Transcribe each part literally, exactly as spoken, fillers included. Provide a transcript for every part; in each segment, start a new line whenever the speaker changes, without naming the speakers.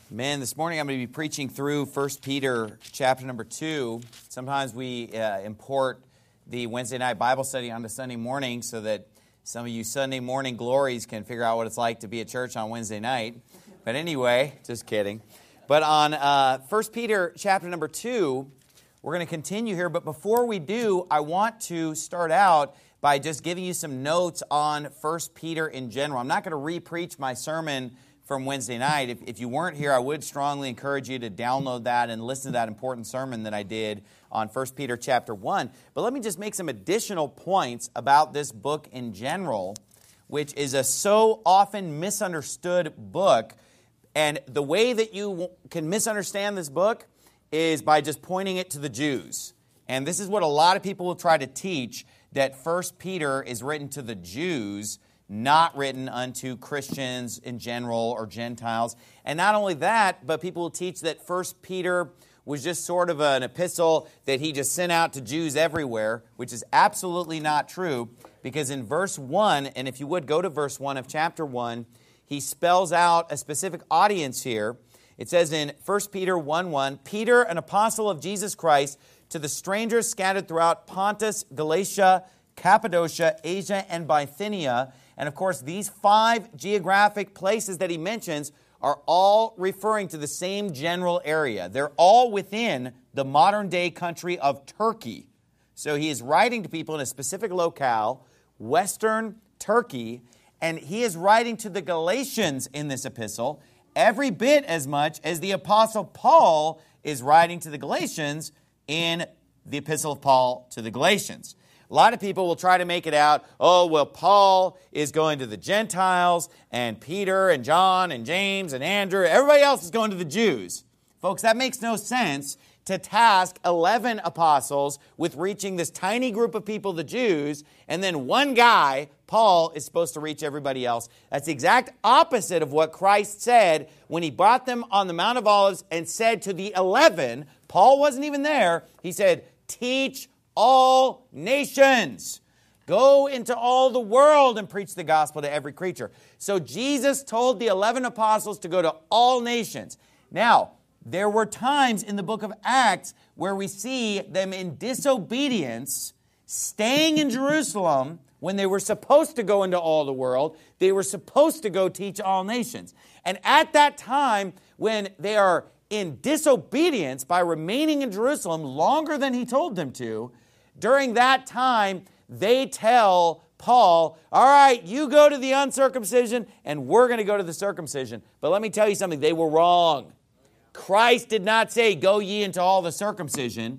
Man, this morning I'm going to be preaching through First Peter chapter number two. Sometimes we uh, import the Wednesday night Bible study onto Sunday morning so that some of you Sunday morning glories can figure out what it's like to be at church on Wednesday night. But anyway, just kidding. But on uh, First Peter chapter number two, we're going to continue here. But before we do, I want to start out by just giving you some notes on First Peter in general. I'm not going to re-preach my sermon from Wednesday night. If, if you weren't here, I would strongly encourage you to download that and listen to that important sermon that I did on First Peter chapter one. But let me just make some additional points about this book in general, which is a so often misunderstood book. And the way that you can misunderstand this book is by just pointing it to the Jews. And this is what a lot of people will try to teach, that First Peter is written to the Jews, not written unto Christians in general or Gentiles. And not only that, but people will teach that First Peter was just sort of an epistle that he just sent out to Jews everywhere, which is absolutely not true, because in verse one, and if you would go to verse one of chapter one, he spells out a specific audience here. It says in First Peter one one, Peter, an apostle of Jesus Christ, to the strangers scattered throughout Pontus, Galatia, Cappadocia, Asia, and Bithynia. And of course, these five geographic places that he mentions are all referring to the same general area. They're all within the modern-day country of Turkey. So he is writing to people in a specific locale, Western Turkey, and he is writing to the Galatians in this epistle every bit as much as the Apostle Paul is writing to the Galatians in the epistle of Paul to the Galatians. A lot of people will try to make it out, oh, well, Paul is going to the Gentiles, and Peter and John and James and Andrew, everybody else is going to the Jews. Folks, that makes no sense to task eleven apostles with reaching this tiny group of people, the Jews, and then one guy, Paul, is supposed to reach everybody else. That's the exact opposite of what Christ said when he brought them on the Mount of Olives and said to the eleven, Paul wasn't even there, he said, teach all nations. Go into all the world and preach the gospel to every creature. So Jesus told the eleven apostles to go to all nations. Now, there were times in the book of Acts where we see them in disobedience, staying in Jerusalem when they were supposed to go into all the world. They were supposed to go teach all nations. And at that time, when they are in disobedience by remaining in Jerusalem longer than he told them to, during that time, they tell Paul, all right, you go to the uncircumcision, and we're going to go to the circumcision. But let me tell you something, they were wrong. Christ did not say, go ye into all the circumcision.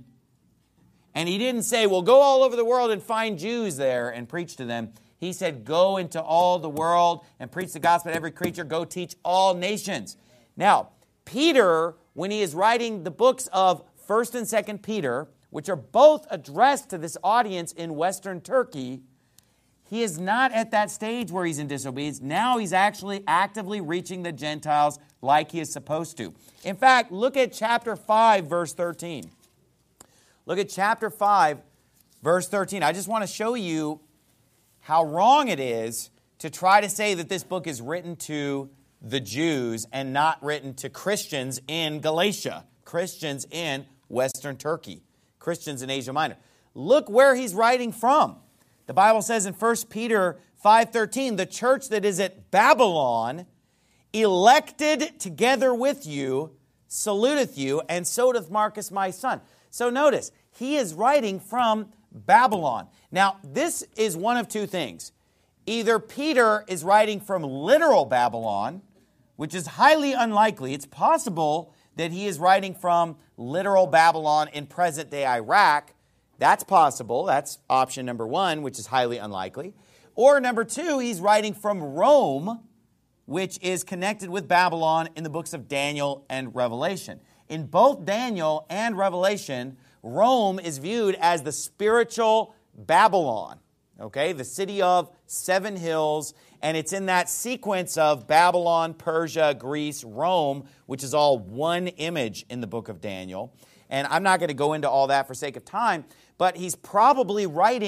And he didn't say, well, go all over the world and find Jews there and preach to them. He said, go into all the world and preach the gospel to every creature. Go teach all nations. Now, Peter, when he is writing the books of First and Second Peter, which are both addressed to this audience in Western Turkey, he is not at that stage where he's in disobedience. Now he's actually actively reaching the Gentiles like he is supposed to. In fact, look at chapter five, verse thirteen. Look at chapter five, verse thirteen. I just want to show you how wrong it is to try to say that this book is written to the Jews and not written to Christians in Galatia, Christians in Western Turkey, Christians in Asia Minor. Look where he's writing from. The Bible says in First Peter five thirteen, the church that is at Babylon, elected together with you, saluteth you, and so doth Marcus my son. So notice, he is writing from Babylon. Now, this is one of two things. Either Peter is writing from literal Babylon, which is highly unlikely. It's possible that he is writing from literal Babylon in present-day Iraq. That's possible. That's option number one, which is highly unlikely. Or number two, he's writing from Rome, which is connected with Babylon in the books of Daniel and Revelation. In both Daniel and Revelation, Rome is viewed as the spiritual Babylon, okay, the city of seven hills, and it's in that sequence of Babylon, Persia, Greece, Rome, which is all one image in the book of Daniel. And I'm not going to go into all that for sake of time, but he's probably writing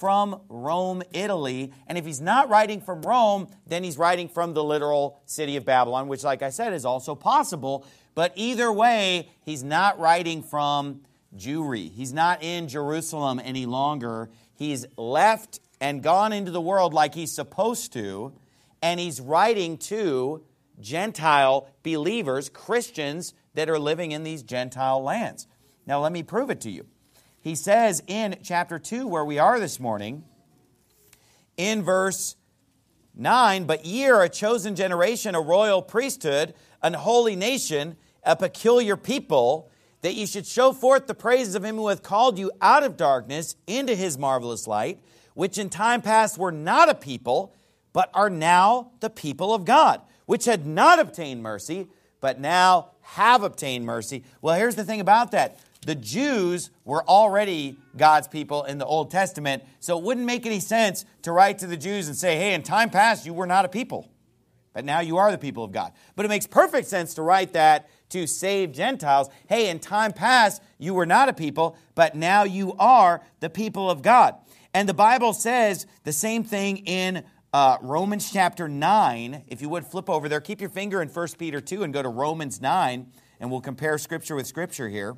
from Rome, Italy. And if he's not writing from Rome, then he's writing from the literal city of Babylon, which, like I said, is also possible. But either way, he's not writing from Jewry. He's not in Jerusalem any longer. He's left and gone into the world like he's supposed to, and he's writing to Gentile believers, Christians that are living in these Gentile lands. Now, let me prove it to you. He says in chapter two, where we are this morning, in verse nine, "But ye are a chosen generation, a royal priesthood, an holy nation, a peculiar people, that ye should show forth the praises of him who hath called you out of darkness into his marvelous light, which in time past were not a people, but are now the people of God, which had not obtained mercy, but now have obtained mercy." Well, here's the thing about that. The Jews were already God's people in the Old Testament, so it wouldn't make any sense to write to the Jews and say, hey, in time past you were not a people, but now you are the people of God. But it makes perfect sense to write that to save Gentiles. Hey, in time past you were not a people, but now you are the people of God. And the Bible says the same thing in uh, Romans chapter nine. If you would flip over there, keep your finger in First Peter two and go to Romans nine, and we'll compare Scripture with Scripture here.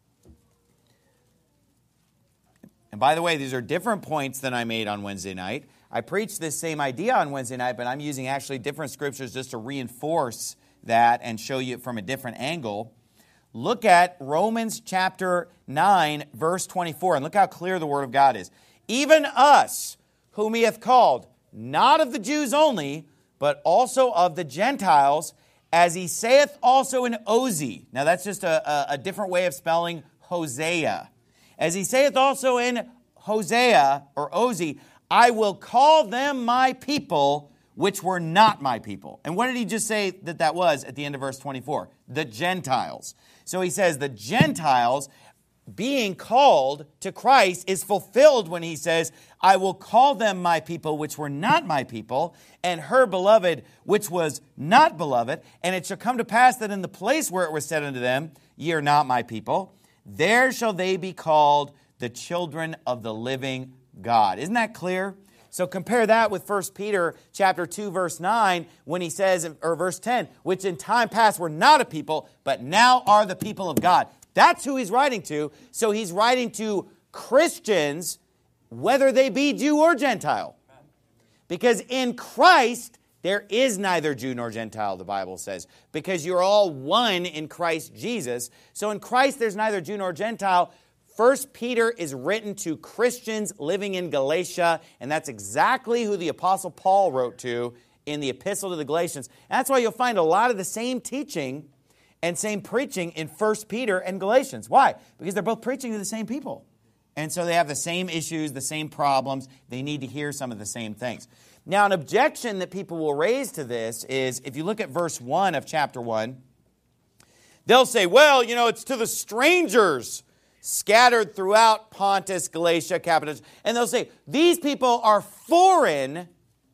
And by the way, these are different points than I made on Wednesday night. I preached this same idea on Wednesday night, but I'm using actually different scriptures just to reinforce that and show you it from a different angle. Look at Romans chapter nine, verse twenty-four, and look how clear the Word of God is. "Even us, whom he hath called, not of the Jews only, but also of the Gentiles, as he saith also in Osee." Now that's just a, a, a different way of spelling Hosea. "As he saith also in Hosea," or Osee, "I will call them my people, which were not my people." And what did he just say that that was at the end of verse twenty-four? The Gentiles. So he says the Gentiles being called to Christ is fulfilled when he says, "I will call them my people, which were not my people, and her beloved, which was not beloved. And it shall come to pass that in the place where it was said unto them, Ye are not my people, there shall they be called the children of the living God." Isn't that clear? So compare that with First Peter chapter two, verse nine, when he says, or verse ten, "Which in time past were not a people, but now are the people of God." That's who he's writing to. So he's writing to Christians, whether they be Jew or Gentile. Because in Christ, there is neither Jew nor Gentile, the Bible says, because you're all one in Christ Jesus. So in Christ, there's neither Jew nor Gentile. First Peter is written to Christians living in Galatia, and that's exactly who the Apostle Paul wrote to in the Epistle to the Galatians. And that's why you'll find a lot of the same teaching and same preaching in First Peter and Galatians. Why? Because they're both preaching to the same people. And so they have the same issues, the same problems. They need to hear some of the same things. Now, an objection that people will raise to this is, if you look at verse one of chapter one, they'll say, well, you know, it's to the strangers scattered throughout Pontus, Galatia, Cappadocia. And they'll say, these people are foreign,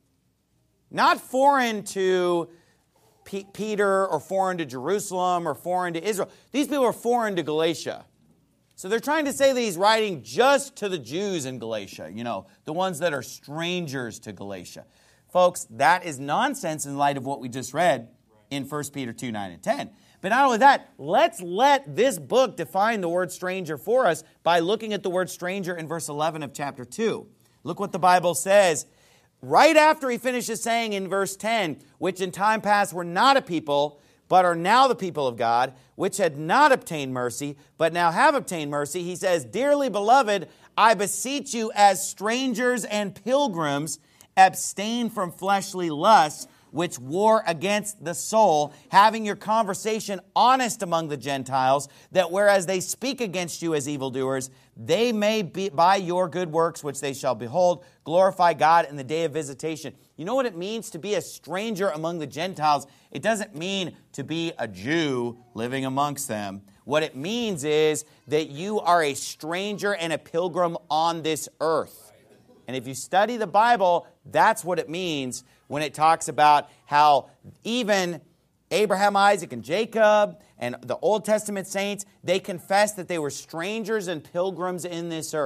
not foreign to P- Peter or foreign to Jerusalem or foreign to Israel. These people are foreign to Galatia. So they're trying to say that he's writing just to the Jews in Galatia, you know, the ones that are strangers to Galatia. Folks, that is nonsense in light of what we just read in First Peter two, nine, and ten. But not only that, let's let this book define the word stranger for us by looking at the word stranger in verse eleven of chapter two. Look what the Bible says. Right after he finishes saying in verse ten, "Which in time past were not a people, but are now the people of God, which had not obtained mercy, but now have obtained mercy," he says, "Dearly beloved, I beseech you as strangers and pilgrims, abstain from fleshly lusts, which war against the soul, having your conversation honest among the Gentiles, that whereas they speak against you as evildoers, they may be, by your good works, which they shall behold, glorify God in the day of visitation." You know what it means to be a stranger among the Gentiles? It doesn't mean to be a Jew living amongst them. What it means is that you are a stranger and a pilgrim on this earth. And if you study the Bible, that's what it means when it talks about how even Abraham, Isaac, and Jacob and the Old Testament saints, they confessed that they were strangers and pilgrims in this earth.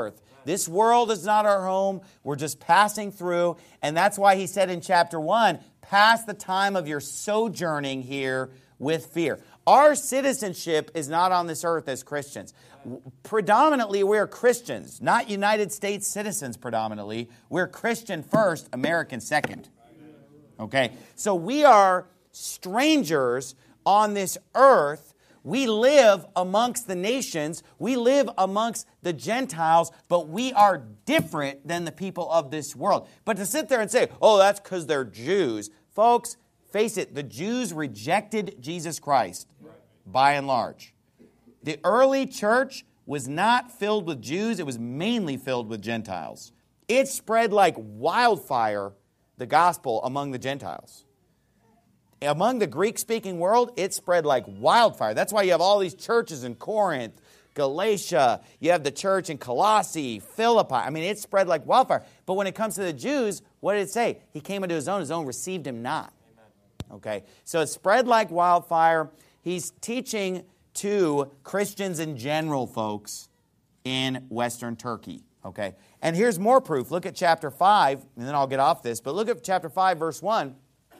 This world is not our home. We're just passing through. And that's why he said in chapter one, pass the time of your sojourning here with fear. Our citizenship is not on this earth as Christians. Predominantly, we're Christians, not United States citizens predominantly. We're Christian first, American second. Okay? So we are strangers on this earth. We live amongst the nations. We live amongst the Gentiles, but we are different than the people of this world. But to sit there and say, oh, that's because they're Jews. Folks, face it, the Jews rejected Jesus Christ by and large. The early church was not filled with Jews. It was mainly filled with Gentiles. It spread like wildfire, the gospel, among the Gentiles. Among the Greek-speaking world, it spread like wildfire. That's why you have all these churches in Corinth, Galatia. You have the church in Colossae, Philippi. I mean, it spread like wildfire. But when it comes to the Jews, what did it say? He came into his own. His own received him not. Okay, so it spread like wildfire. He's teaching to Christians in general, folks, in Western Turkey. Okay, and here's more proof. Look at chapter five, and then I'll get off this. But look at chapter five, verse one.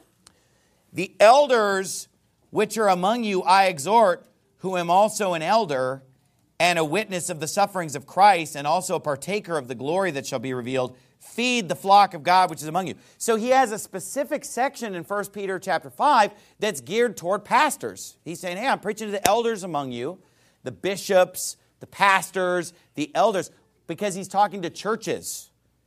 The elders which are among you I exhort, who am also an elder and a witness of the sufferings of Christ, and also a partaker of the glory that shall be revealed. Feed the flock of God which is among you. So he has a specific section in First Peter chapter five that's geared toward pastors. He's saying, hey, I'm preaching to the elders among you, the bishops, the pastors, the elders, because he's talking to churches.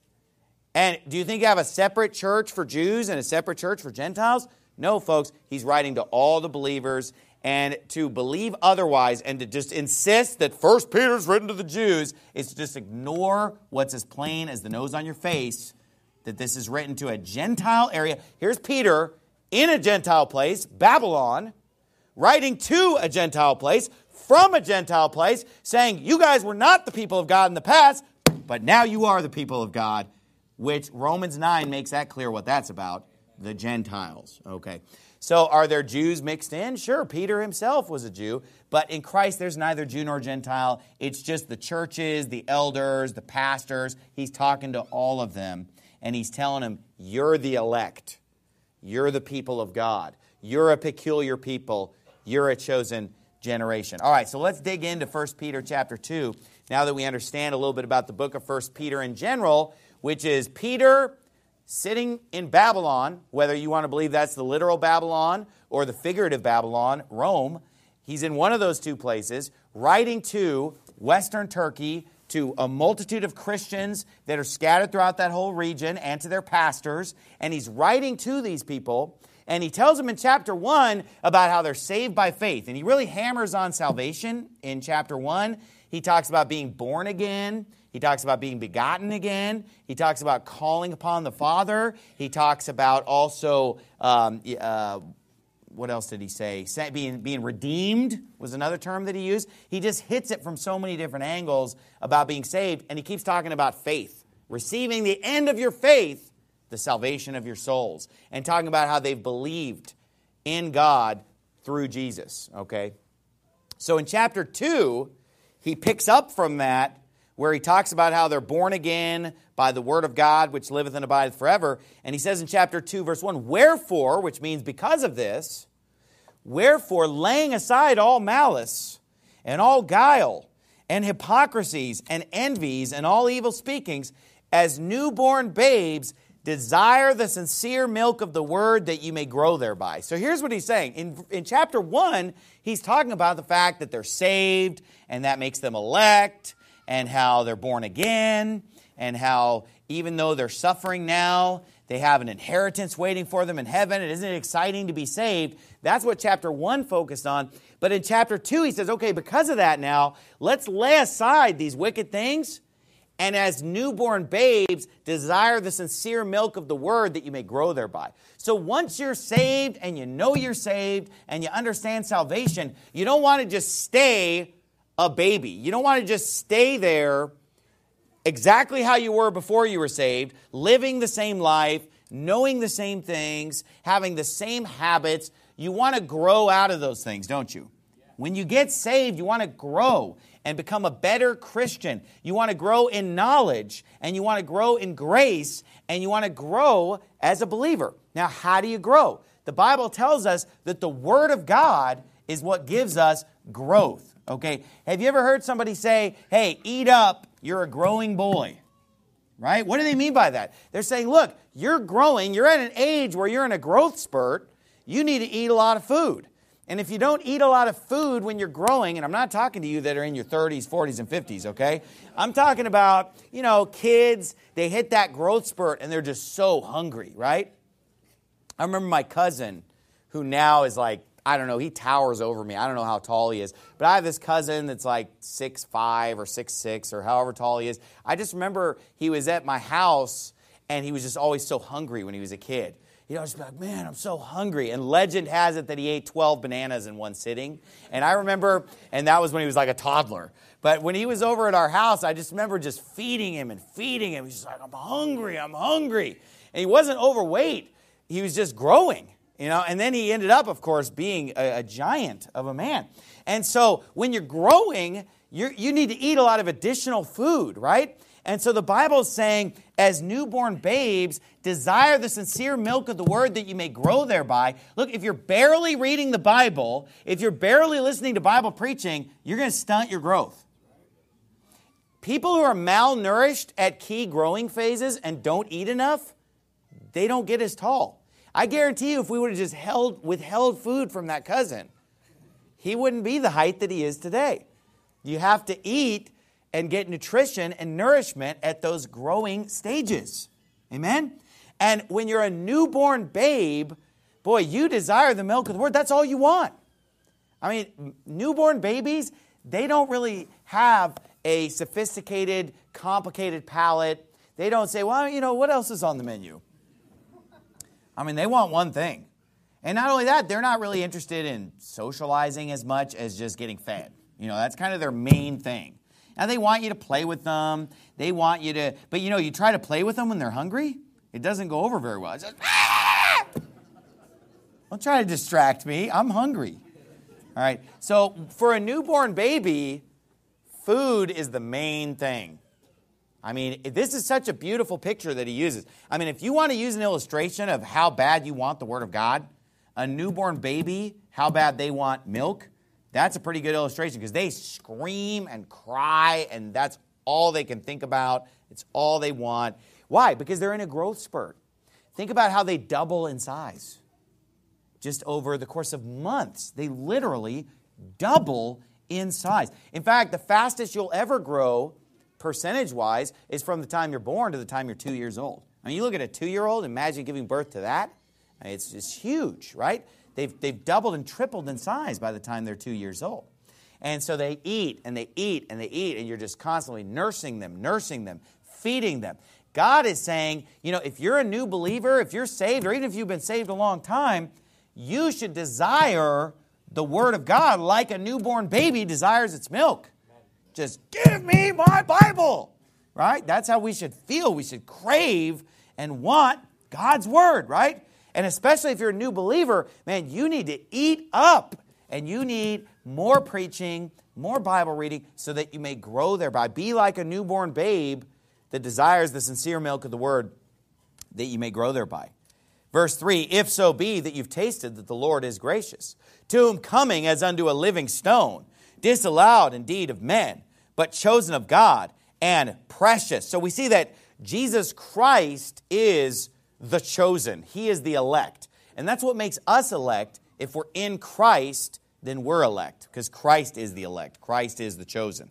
And do you think you have a separate church for Jews and a separate church for Gentiles? No, folks. He's writing to all the believers. And to believe otherwise and to just insist that First Peter's written to the Jews is to just ignore what's as plain as the nose on your face, that this is written to a Gentile area. Here's Peter in a Gentile place, Babylon, writing to a Gentile place, from a Gentile place, saying, you guys were not the people of God in the past, but now you are the people of God, which Romans nine makes that clear what that's about, the Gentiles. Okay. So are there Jews mixed in? Sure, Peter himself was a Jew, but in Christ there's neither Jew nor Gentile. It's just the churches, the elders, the pastors. He's talking to all of them, and he's telling them, you're the elect. You're the people of God. You're a peculiar people. You're a chosen generation. All right, so let's dig into First Peter chapter two, now that we understand a little bit about the book of First Peter in general, which is Peter sitting in Babylon, whether you want to believe that's the literal Babylon or the figurative Babylon, Rome. He's in one of those two places, writing to Western Turkey, to a multitude of Christians that are scattered throughout that whole region, and to their pastors. And he's writing to these people, and he tells them in chapter one about how they're saved by faith. And he really hammers on salvation in chapter one. He talks about being born again. He talks about being begotten again. He talks about calling upon the Father. He talks about also, um, uh, what else did he say? Being, being redeemed was another term that he used. He just hits it from so many different angles about being saved. And he keeps talking about faith. Receiving the end of your faith, the salvation of your souls. And talking about how they've believed in God through Jesus. Okay? So in chapter two, he picks up from that, where he talks about how they're born again by the word of God, which liveth and abideth forever. And he says in chapter two, verse one, wherefore, which means because of this, wherefore, laying aside all malice and all guile and hypocrisies and envies and all evil speakings, as newborn babes, desire the sincere milk of the word that you may grow thereby. So here's what he's saying. In, in chapter one, he's talking about the fact that they're saved and that makes them elect, and how they're born again, and how even though they're suffering now, they have an inheritance waiting for them in heaven. And isn't it exciting to be saved? That's what chapter one focused on. But in chapter two, he says, okay, because of that now, let's lay aside these wicked things, and as newborn babes, desire the sincere milk of the word that you may grow thereby. So once you're saved, and you know you're saved, and you understand salvation, you don't want to just stay a baby. You don't want to just stay there exactly how you were before you were saved, living the same life, knowing the same things, having the same habits. You want to grow out of those things, don't you? When you get saved, you want to grow and become a better Christian. You want to grow in knowledge, and you want to grow in grace, and you want to grow as a believer. Now, how do you grow? The Bible tells us that the Word of God is what gives us growth. Okay? Have you ever heard somebody say, hey, eat up, you're a growing boy? Right? What do they mean by that? They're saying, look, you're growing, you're at an age where you're in a growth spurt, you need to eat a lot of food. And if you don't eat a lot of food when you're growing, and I'm not talking to you that are in your thirties, forties, and fifties, okay? I'm talking about, you know, kids, they hit that growth spurt and they're just so hungry, right? I remember my cousin, who now is like, I don't know, he towers over me. I don't know how tall he is. But I have this cousin that's like six five or six six or however tall he is. I just remember he was at my house and he was just always so hungry when he was a kid. He'd always be like, man, I'm so hungry. And legend has it that he ate twelve bananas in one sitting. And I remember, and that was when he was like a toddler. But when he was over at our house, I just remember just feeding him and feeding him. He's just like, I'm hungry, I'm hungry. And he wasn't overweight. He was just growing. You know, and then he ended up, of course, being a, a giant of a man. And so when you're growing, you're, you need to eat a lot of additional food, right? And so the Bible is saying, as newborn babes, desire the sincere milk of the word that you may grow thereby. Look, if you're barely reading the Bible, if you're barely listening to Bible preaching, you're going to stunt your growth. People who are malnourished at key growing phases and don't eat enough, they don't get as tall. I guarantee you if we would have just held, withheld food from that cousin, he wouldn't be the height that he is today. You have to eat and get nutrition and nourishment at those growing stages. Amen? And when you're a newborn babe, boy, you desire the milk of the word. That's all you want. I mean, newborn babies, they don't really have a sophisticated, complicated palate. They don't say, well, you know, what else is on the menu? I mean, they want one thing. And not only that, they're not really interested in socializing as much as just getting fed. You know, that's kind of their main thing. Now, they want you to play with them. They want you to, but you know, you try to play with them when they're hungry, it doesn't go over very well. It's just, ah! Don't try to distract me. I'm hungry. All right. So for a newborn baby, food is the main thing. I mean, this is such a beautiful picture that he uses. I mean, if you want to use an illustration of how bad you want the Word of God, a newborn baby, how bad they want milk, that's a pretty good illustration because they scream and cry, and that's all they can think about. It's all they want. Why? Because they're in a growth spurt. Think about how they double in size. Just over the course of months, they literally double in size. In fact, the fastest you'll ever grow percentage-wise is from the time you're born to the time you're two years old. I mean, you look at a two-year-old, imagine giving birth to that. I mean, it's just huge, right? They've, they've doubled and tripled in size by the time they're two years old. And so they eat, and they eat, and they eat, and you're just constantly nursing them, nursing them, feeding them. God is saying, you know, if you're a new believer, if you're saved, or even if you've been saved a long time, you should desire the Word of God like a newborn baby desires its milk. Just give me my Bible, right? That's how we should feel. We should crave and want God's Word, right? And especially if you're a new believer, man, you need to eat up and you need more preaching, more Bible reading so that you may grow thereby. Be like a newborn babe that desires the sincere milk of the Word that you may grow thereby. Verse three, if so be that you've tasted that the Lord is gracious, to whom coming as unto a living stone, disallowed indeed of men, but chosen of God and precious. So we see that Jesus Christ is the chosen. He is the elect. And that's what makes us elect. If we're in Christ, then we're elect, because Christ is the elect. Christ is the chosen.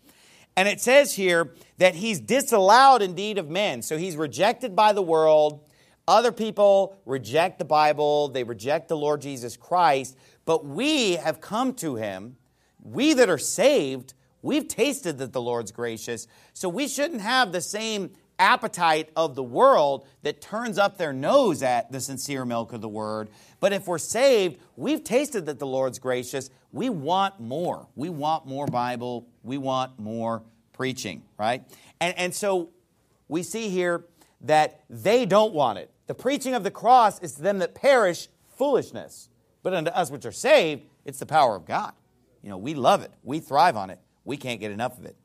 And it says here that he's disallowed indeed of men. So he's rejected by the world. Other people reject the Bible. They reject the Lord Jesus Christ. But we have come to him. We that are saved, we've tasted that the Lord's gracious. So we shouldn't have the same appetite of the world that turns up their nose at the sincere milk of the Word. But if we're saved, we've tasted that the Lord's gracious. We want more. We want more Bible. We want more preaching, right? And, and so we see here that they don't want it. The preaching of the cross is to them that perish foolishness. But unto us which are saved, it's the power of God. You know, we love it. We thrive on it. We can't get enough of it.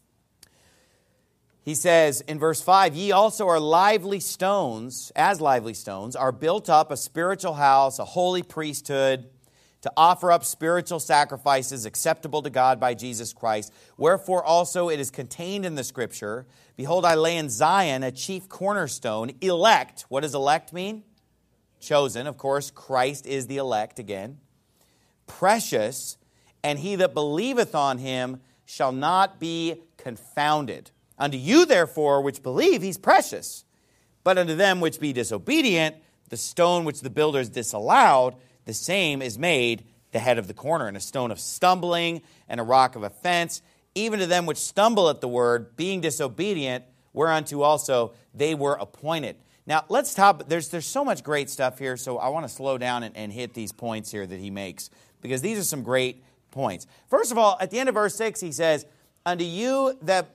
He says in verse five, ye also are lively stones, as lively stones, are built up a spiritual house, a holy priesthood, to offer up spiritual sacrifices acceptable to God by Jesus Christ. Wherefore also it is contained in the Scripture, behold, I lay in Zion a chief cornerstone, elect. What does elect mean? Chosen. Of course, Christ is the elect again. Precious, and he that believeth on him shall not be confounded. Unto you, therefore, which believe, he's precious. But unto them which be disobedient, the stone which the builders disallowed, the same is made the head of the corner, and a stone of stumbling, and a rock of offense, even to them which stumble at the word, being disobedient, whereunto also they were appointed. Now, let's stop. There's, there's so much great stuff here, so I want to slow down and, and hit these points here that he makes, because these are some great points. First of all, at the end of verse six, he says, unto you that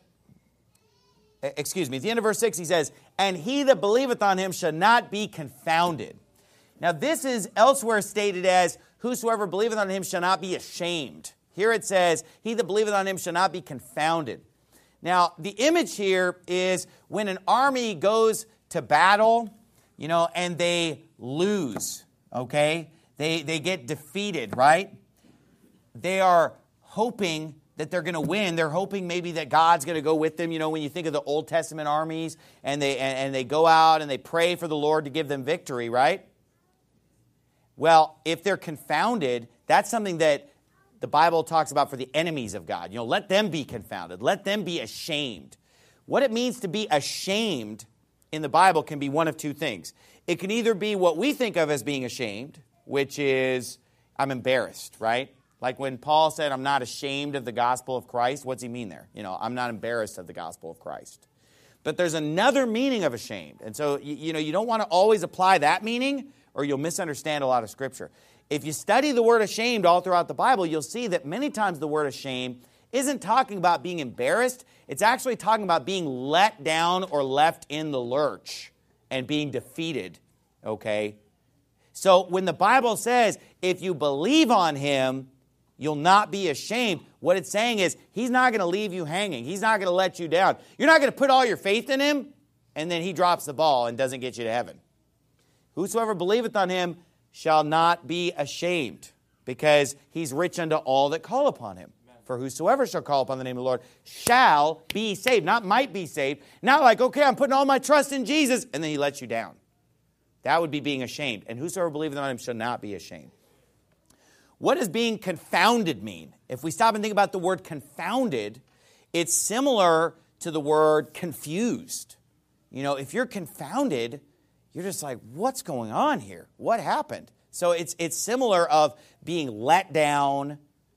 Excuse me, at the end of verse six, he says, and he that believeth on him shall not be confounded. Now, this is elsewhere stated as, whosoever believeth on him shall not be ashamed. Here it says, he that believeth on him shall not be confounded. Now, the image here is when an army goes to battle, you know, and they lose, okay? They, they get defeated, right? They are hoping that they're going to win. They're hoping maybe that God's going to go with them. You know, when you think of the Old Testament armies and they and, and they go out and they pray for the Lord to give them victory, right? Well, if they're confounded, that's something that the Bible talks about for the enemies of God. You know, let them be confounded. Let them be ashamed. What it means to be ashamed in the Bible can be one of two things. It can either be what we think of as being ashamed, which is I'm embarrassed, right? Like when Paul said, I'm not ashamed of the gospel of Christ, what's he mean there? You know, I'm not embarrassed of the gospel of Christ. But there's another meaning of ashamed. And so, you, you know, you don't want to always apply that meaning or you'll misunderstand a lot of Scripture. If you study the word ashamed all throughout the Bible, you'll see that many times the word ashamed isn't talking about being embarrassed. It's actually talking about being let down or left in the lurch and being defeated, okay? So when the Bible says, if you believe on him, you'll not be ashamed. What it's saying is, he's not going to leave you hanging. He's not going to let you down. You're not going to put all your faith in him, and then he drops the ball and doesn't get you to heaven. Whosoever believeth on him shall not be ashamed, because he's rich unto all that call upon him. For whosoever shall call upon the name of the Lord shall be saved. Not might be saved. Not like, okay, I'm putting all my trust in Jesus, and then he lets you down. That would be being ashamed. And whosoever believeth on him shall not be ashamed. What does being confounded mean? If we stop and think about the word confounded, it's similar to the word confused. You know, if you're confounded, you're just like, what's going on here? What happened? So it's it's similar of being let down,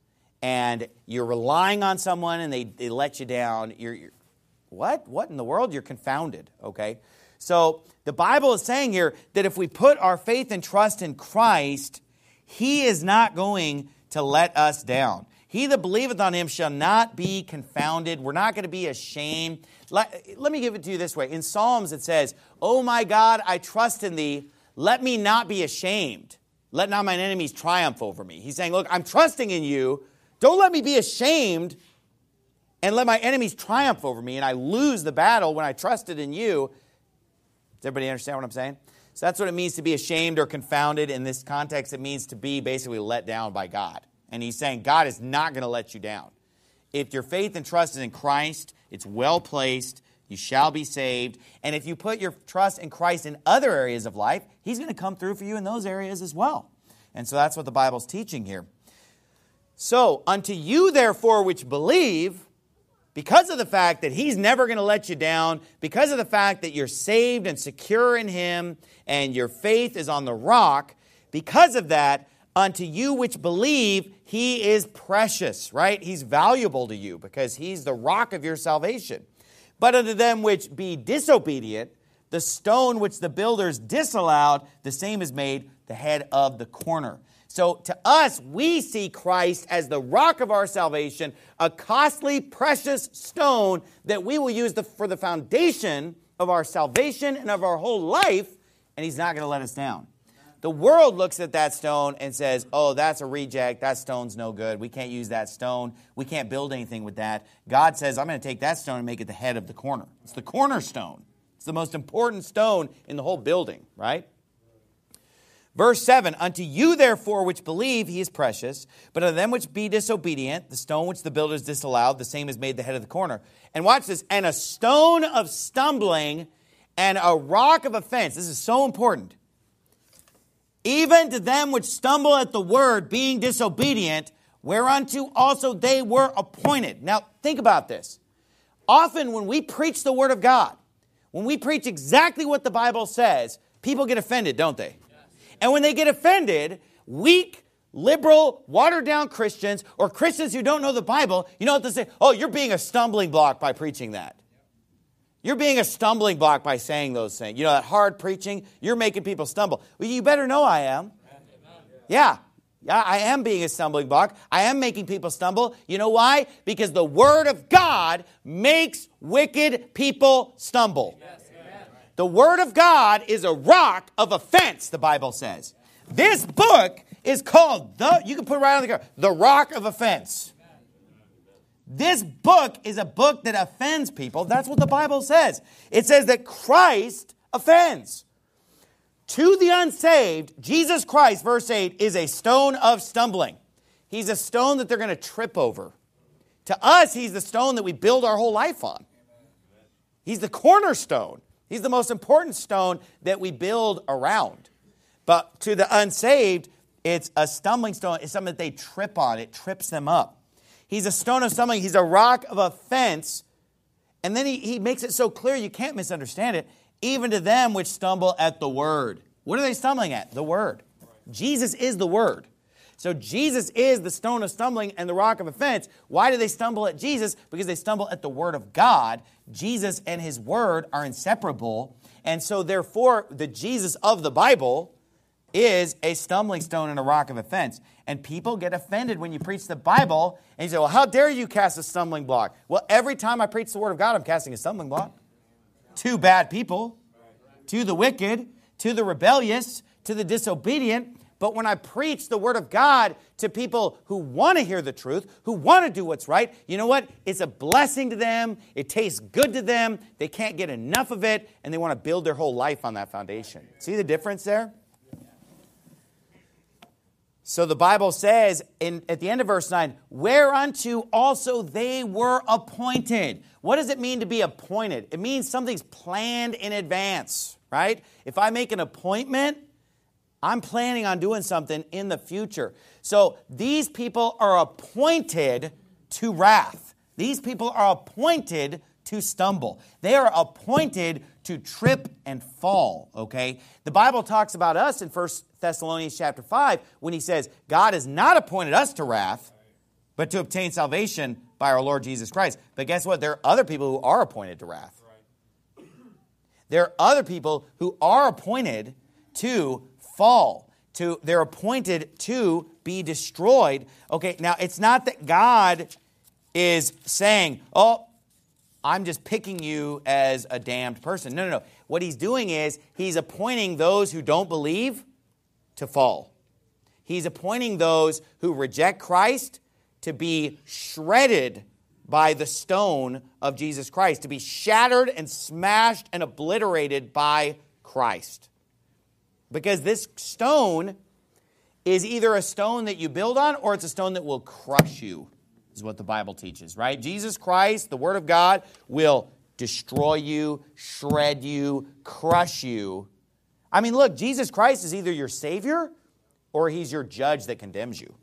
and you're relying on someone and they, they let you down. You're, you're what? What in the world? You're confounded, okay? So the Bible is saying here that if we put our faith and trust in Christ, he is not going to let us down. He that believeth on him shall not be confounded. We're not going to be ashamed. Let, let me give it to you this way. In Psalms it says, oh my God, I trust in thee. Let me not be ashamed. Let not mine enemies triumph over me. He's saying, look, I'm trusting in you. Don't let me be ashamed and let my enemies triumph over me and I lose the battle when I trusted in you. Does everybody understand what I'm saying? So that's what it means to be ashamed or confounded. In this context, it means to be basically let down by God. And he's saying God is not going to let you down. If your faith and trust is in Christ, it's well placed. You shall be saved. And if you put your trust in Christ in other areas of life, he's going to come through for you in those areas as well. And so that's what the Bible's teaching here. So, unto you, therefore, which believe, because of the fact that he's never going to let you down, because of the fact that you're saved and secure in him, and your faith is on the rock, because of that, unto you which believe, he is precious, right? He's valuable to you because he's the rock of your salvation. But unto them which be disobedient, the stone which the builders disallowed, the same is made the head of the corner. So to us, we see Christ as the rock of our salvation, a costly, precious stone that we will use the, for the foundation of our salvation and of our whole life, and he's not going to let us down. The world looks at that stone and says, oh, that's a reject. That stone's no good. We can't use that stone. We can't build anything with that. God says, I'm going to take that stone and make it the head of the corner. It's the cornerstone. It's the most important stone in the whole building, right? Verse seven, unto you therefore which believe he is precious, but unto them which be disobedient, the stone which the builders disallowed, the same is made the head of the corner. And watch this, and a stone of stumbling and a rock of offense. This is so important. Even to them which stumble at the word, being disobedient, whereunto also they were appointed. Now, think about this. Often when we preach the word of God, when we preach exactly what the Bible says, people get offended, don't they? And when they get offended, weak, liberal, watered-down Christians or Christians who don't know the Bible, you know what they say? Oh, you're being a stumbling block by preaching that. You're being a stumbling block by saying those things. You know, that hard preaching, you're making people stumble. Well, you better know I am. Yeah, yeah, I am being a stumbling block. I am making people stumble. You know why? Because the Word of God makes wicked people stumble. The Word of God is a rock of offense, the Bible says. This book is called, the you can put it right on the cover, the rock of offense. This book is a book that offends people. That's what the Bible says. It says that Christ offends. To the unsaved, Jesus Christ, verse eight, is a stone of stumbling. He's a stone that they're going to trip over. To us, he's the stone that we build our whole life on. He's the cornerstone. He's the most important stone that we build around. But to the unsaved, it's a stumbling stone. It's something that they trip on. It trips them up. He's a stone of stumbling. He's a rock of offense. And then he, he makes it so clear you can't misunderstand it. Even to them which stumble at the word. What are they stumbling at? The word. Jesus is the word. So Jesus is the stone of stumbling and the rock of offense. Why do they stumble at Jesus? Because they stumble at the word of God. Jesus and his word are inseparable. And so therefore, the Jesus of the Bible is a stumbling stone and a rock of offense. And people get offended when you preach the Bible. And you say, well, how dare you cast a stumbling block? Well, every time I preach the word of God, I'm casting a stumbling block. To bad people, to the wicked, to the rebellious, to the disobedient. But when I preach the word of God to people who want to hear the truth, who want to do what's right, you know what? It's a blessing to them. It tastes good to them. They can't get enough of it, and they want to build their whole life on that foundation. See the difference there? So the Bible says in, at the end of verse nine, whereunto also they were appointed. What does it mean to be appointed? It means something's planned in advance, right? If I make an appointment, I'm planning on doing something in the future. So these people are appointed to wrath. These people are appointed to stumble. They are appointed to trip and fall, okay? The Bible talks about us in First Thessalonians chapter five when he says, God has not appointed us to wrath, but to obtain salvation by our Lord Jesus Christ. But guess what? There are other people who are appointed to wrath. There are other people who are appointed to fall. To, they're appointed to be destroyed. Okay, now it's not that God is saying, oh, I'm just picking you as a damned person. No, no, no. What he's doing is he's appointing those who don't believe to fall. He's appointing those who reject Christ to be shredded by the stone of Jesus Christ, to be shattered and smashed and obliterated by Christ. Because this stone is either a stone that you build on or it's a stone that will crush you, is what the Bible teaches, right? Jesus Christ, the Word of God, will destroy you, shred you, crush you. I mean, look, Jesus Christ is either your Savior or he's your judge that condemns you.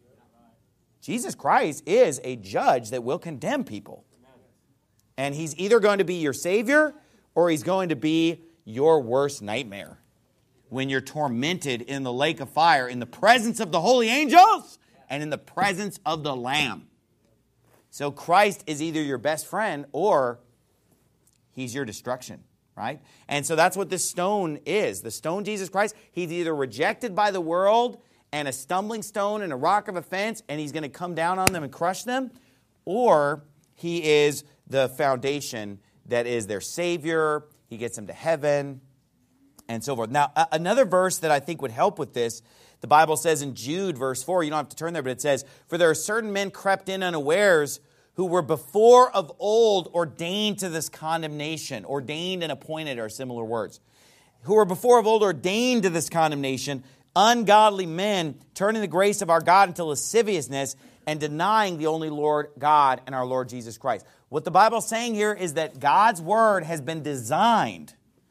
Jesus Christ is a judge that will condemn people. And he's either going to be your Savior or he's going to be your worst nightmare. When you're tormented in the lake of fire, in the presence of the holy angels, and in the presence of the Lamb. So Christ is either your best friend or he's your destruction, right? And so that's what this stone is. The stone, Jesus Christ, he's either rejected by the world and a stumbling stone and a rock of offense, and he's going to come down on them and crush them, or he is the foundation that is their Savior. He gets them to heaven. and so forth. Now, a- another verse that I think would help with this, the Bible says in Jude, verse four, you don't have to turn there, but it says, "For there are certain men crept in unawares who were before of old ordained to this condemnation." Ordained and appointed are similar words. "Who were before of old ordained to this condemnation, ungodly men, turning the grace of our God into lasciviousness and denying the only Lord God and our Lord Jesus Christ." What the Bible's saying here is that God's word has been designed.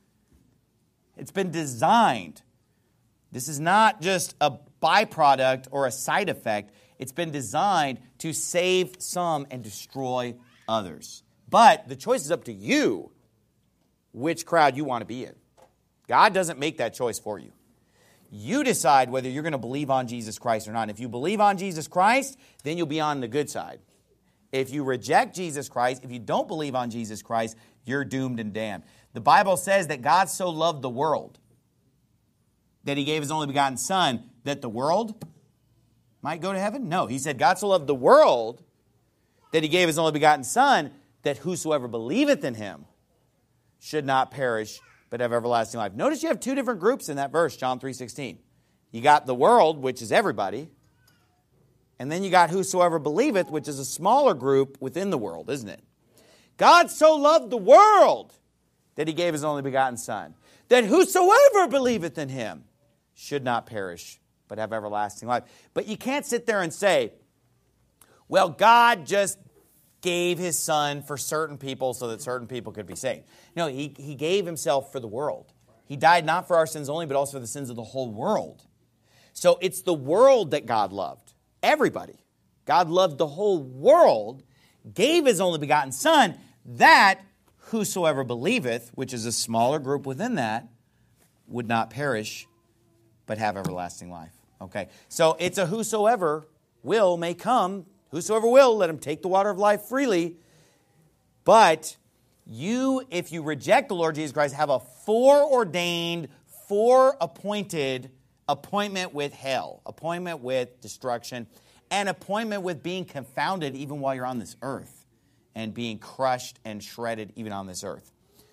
It's been designed. This is not just a byproduct or a side effect. It's been designed to save some and destroy others. But the choice is up to you which crowd you want to be in. God doesn't make that choice for you. You decide whether you're going to believe on Jesus Christ or not. If you believe on Jesus Christ, then you'll be on the good side. If you reject Jesus Christ, if you don't believe on Jesus Christ, you're doomed and damned. The Bible says that God so loved the world that he gave his only begotten Son, that the world might go to heaven? No, he said God so loved the world that he gave his only begotten Son, that whosoever believeth in him should not perish, but have everlasting life. Notice you have two different groups in that verse, John three sixteen. You got the world, which is everybody, and then you got whosoever believeth, which is a smaller group within the world, isn't it? God so loved the world that he gave his only begotten Son, that whosoever believeth in him should not perish, but have everlasting life. But you can't sit there and say, well, God just gave his Son for certain people so that certain people could be saved. No, he, he gave himself for the world. He died not for our sins only, but also for the sins of the whole world. So it's the world that God loved. Everybody. God loved the whole world, gave his only begotten Son, that whosoever believeth, which is a smaller group within that, would not perish, but have everlasting life. Okay, so it's a whosoever will may come. Whosoever will, let him take the water of life freely. But you, if you reject the Lord Jesus Christ, have a foreordained, foreappointed appointment with hell, appointment with destruction, and appointment with being confounded even while you're on this earth, and being crushed and shredded even on this earth.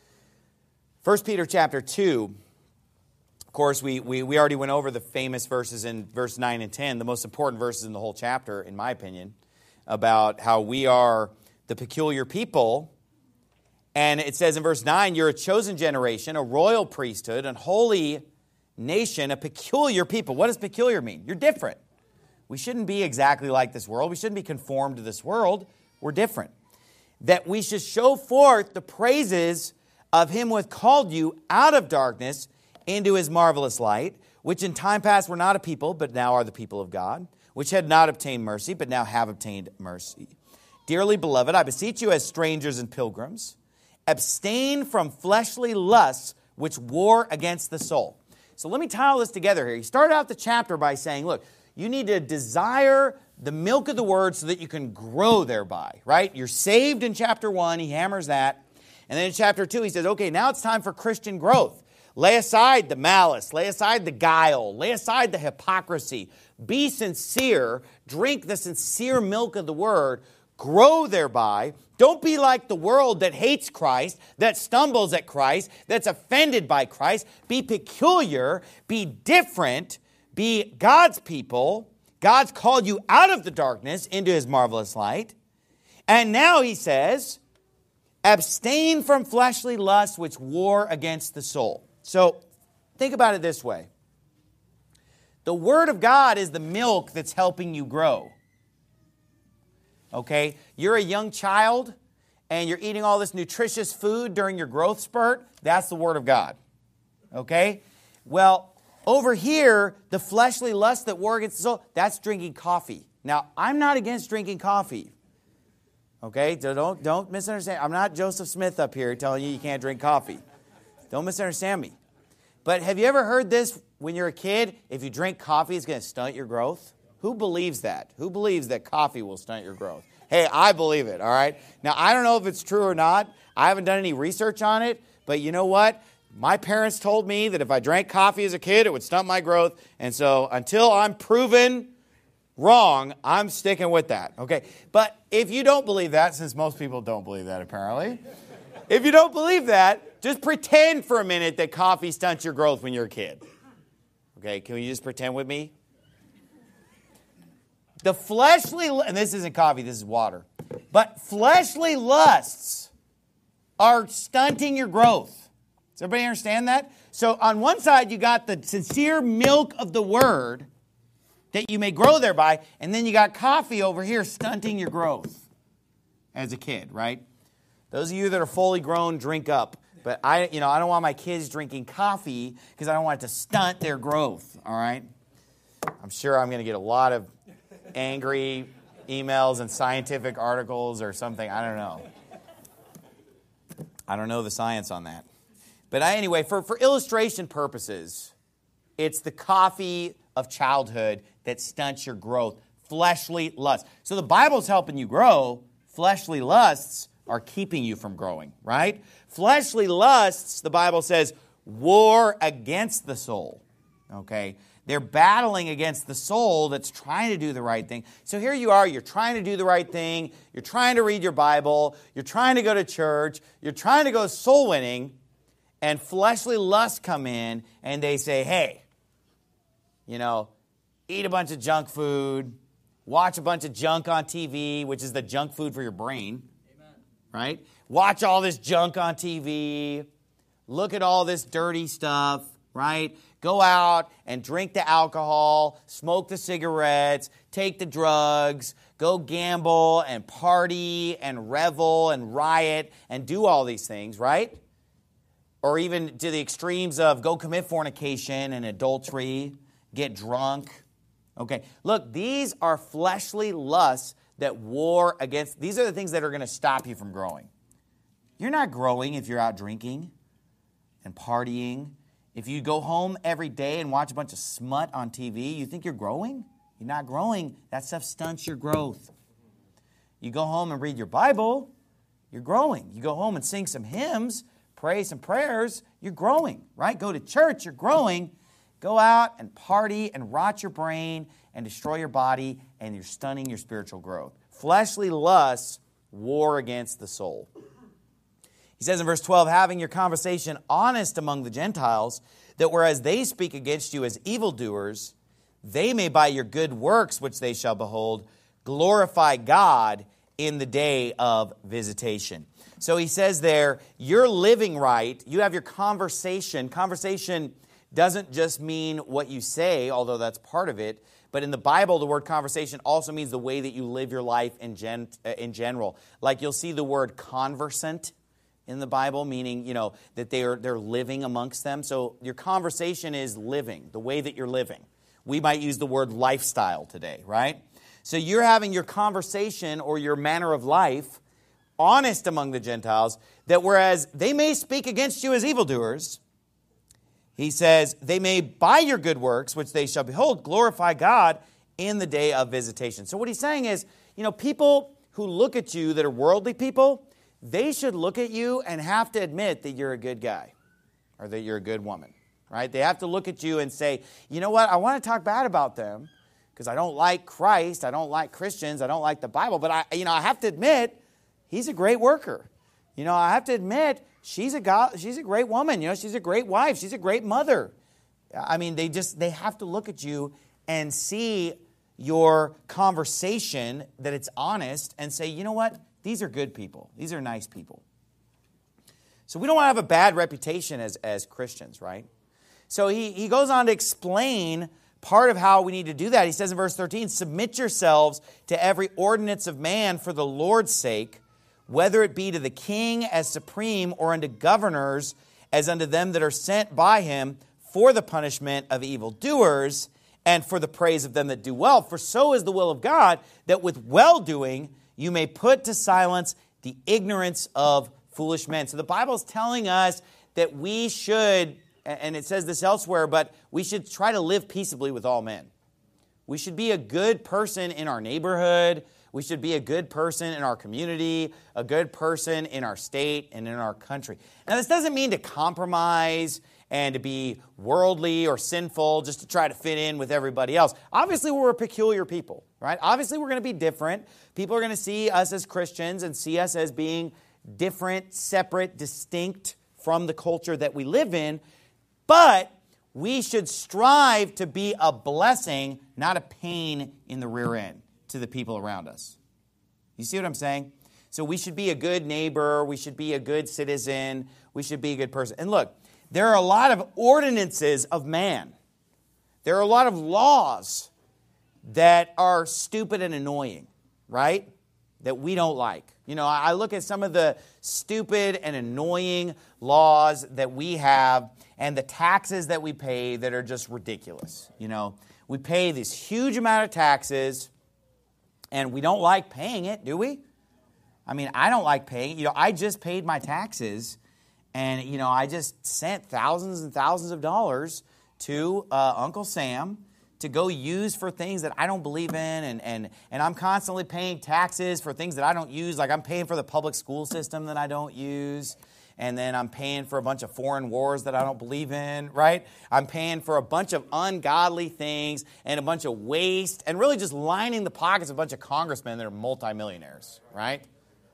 First Peter chapter two, of course, we, we, we already went over the famous verses in verse nine and ten, the most important verses in the whole chapter, in my opinion, about how we are the peculiar people. And it says in verse nine, you're a chosen generation, a royal priesthood, an holy nation, a peculiar people. What does peculiar mean? You're different. We shouldn't be exactly like this world. We shouldn't be conformed to this world. We're different. That we should show forth the praises of him who hath called you out of darkness into his marvelous light, which in time past were not a people, but now are the people of God, which had not obtained mercy, but now have obtained mercy. Dearly beloved, I beseech you as strangers and pilgrims, abstain from fleshly lusts which war against the soul. So let me tie all this together here. He started out the chapter by saying, look, you need to desire the milk of the word so that you can grow thereby, right? You're saved in chapter one. He hammers that. And then in chapter two, he says, okay, now it's time for Christian growth. Lay aside the malice. Lay aside the guile. Lay aside the hypocrisy. Be sincere. Drink the sincere milk of the word. Grow thereby. Don't be like the world that hates Christ, that stumbles at Christ, that's offended by Christ. Be peculiar. Be different. Be God's people. God's called you out of the darkness into his marvelous light. And now he says, abstain from fleshly lusts which war against the soul. So think about it this way. The Word of God is the milk that's helping you grow. Okay? You're a young child and you're eating all this nutritious food during your growth spurt. That's the Word of God. Okay? Well, over here, the fleshly lust that war against the soul, that's drinking coffee. Now, I'm not against drinking coffee. Okay? Don't, don't misunderstand. I'm not Joseph Smith up here telling you you can't drink coffee. Don't misunderstand me. But have you ever heard this when you're a kid? If you drink coffee, it's going to stunt your growth? Who believes that? Who believes that coffee will stunt your growth? Hey, I believe it, all right? Now, I don't know if it's true or not. I haven't done any research on it. But you know what? My parents told me that if I drank coffee as a kid, it would stunt my growth. And so until I'm proven wrong, I'm sticking with that, okay? But if you don't believe that, since most people don't believe that apparently, If you don't believe that, just pretend for a minute that coffee stunts your growth when you're a kid. Okay, can you just pretend with me? The fleshly, and this isn't coffee, this is water. But fleshly lusts are stunting your growth. Does everybody understand that? So on one side, you got the sincere milk of the word that you may grow thereby, and then you got coffee over here stunting your growth as a kid, right? Those of you that are fully grown, drink up. But I, you know, I don't want my kids drinking coffee because I don't want it to stunt their growth, all right? I'm sure I'm going to get a lot of angry emails and scientific articles or something. I don't know. I don't know the science on that. But I, anyway, for, for illustration purposes, it's the coffee of childhood that stunts your growth. Fleshly lusts. So the Bible's helping you grow. Fleshly lusts are keeping you from growing, right? Fleshly lusts, the Bible says, war against the soul, okay? They're battling against the soul that's trying to do the right thing. So here you are, you're trying to do the right thing, you're trying to read your Bible, you're trying to go to church, you're trying to go soul winning, and fleshly lusts come in and they say, hey, you know, eat a bunch of junk food, watch a bunch of junk on T V, which is the junk food for your brain. Right? Watch all this junk on T V. Look at all this dirty stuff, right? Go out and drink the alcohol, smoke the cigarettes, take the drugs, go gamble and party and revel and riot and do all these things, right? Or even to the extremes of go commit fornication and adultery, get drunk. Okay, look, these are fleshly lusts that war against, these are the things that are going to stop you from growing. You're not growing if you're out drinking and partying. If you go home every day and watch a bunch of smut on T V, you think you're growing? You're not growing. That stuff stunts your growth. You go home and read your Bible, you're growing. You go home and sing some hymns, pray some prayers, you're growing, right? Go to church, you're growing. Go out and party and rot your brain and destroy your body, and you're stunning your spiritual growth. Fleshly lusts war against the soul. He says in verse twelve, having your conversation honest among the Gentiles, that whereas they speak against you as evildoers, they may by your good works, which they shall behold, glorify God in the day of visitation. So he says there, you're living right. You have your conversation. Conversation doesn't just mean what you say, although that's part of it. But in the Bible, the word conversation also means the way that you live your life in gen, uh, in general. Like you'll see the word conversant in the Bible, meaning, you know, that they are, they're living amongst them. So your conversation is living, the way that you're living. We might use the word lifestyle today, right? So you're having your conversation or your manner of life honest among the Gentiles, that whereas they may speak against you as evildoers, he says, they may by your good works, which they shall behold, glorify God in the day of visitation. So what he's saying is, you know, people who look at you that are worldly people, they should look at you and have to admit that you're a good guy or that you're a good woman, right? They have to look at you and say, you know what, I want to talk bad about them because I don't like Christ, I don't like Christians, I don't like the Bible, but I, you know, I have to admit, he's a great worker. You know, I have to admit, she's a God, she's a great woman. You know, she's a great wife. She's a great mother. I mean, they just they have to look at you and see your conversation that it's honest and say, you know what? These are good people. These are nice people. So we don't want to have a bad reputation as, as Christians, right? So he, he goes on to explain part of how we need to do that. He says in verse thirteen, submit yourselves to every ordinance of man for the Lord's sake, whether it be to the king as supreme or unto governors as unto them that are sent by him for the punishment of evildoers and for the praise of them that do well. For so is the will of God, that with well-doing you may put to silence the ignorance of foolish men. So the Bible is telling us that we should, and it says this elsewhere, but we should try to live peaceably with all men. We should be a good person in our neighborhood. We should be a good person in our community, a good person in our state and in our country. Now, this doesn't mean to compromise and to be worldly or sinful just to try to fit in with everybody else. Obviously, we're a peculiar people, right? Obviously, we're going to be different. People are going to see us as Christians and see us as being different, separate, distinct from the culture that we live in, but we should strive to be a blessing, not a pain in the rear end to the people around us. You see what I'm saying? So we should be a good neighbor. We should be a good citizen. We should be a good person. And look, there are a lot of ordinances of man. There are a lot of laws that are stupid and annoying, right? That we don't like. You know, I look at some of the stupid and annoying laws that we have and the taxes that we pay that are just ridiculous. You know, we pay this huge amount of taxes and we don't like paying it, do we? I mean, I don't like paying it. You know, I just paid my taxes and, you know, I just sent thousands and thousands of dollars to uh, Uncle Sam to go use for things that I don't believe in, and, and, and I'm constantly paying taxes for things that I don't use, like I'm paying for the public school system that I don't use, and then I'm paying for a bunch of foreign wars that I don't believe in, right? I'm paying for a bunch of ungodly things and a bunch of waste, and really just lining the pockets of a bunch of congressmen that are multimillionaires, right?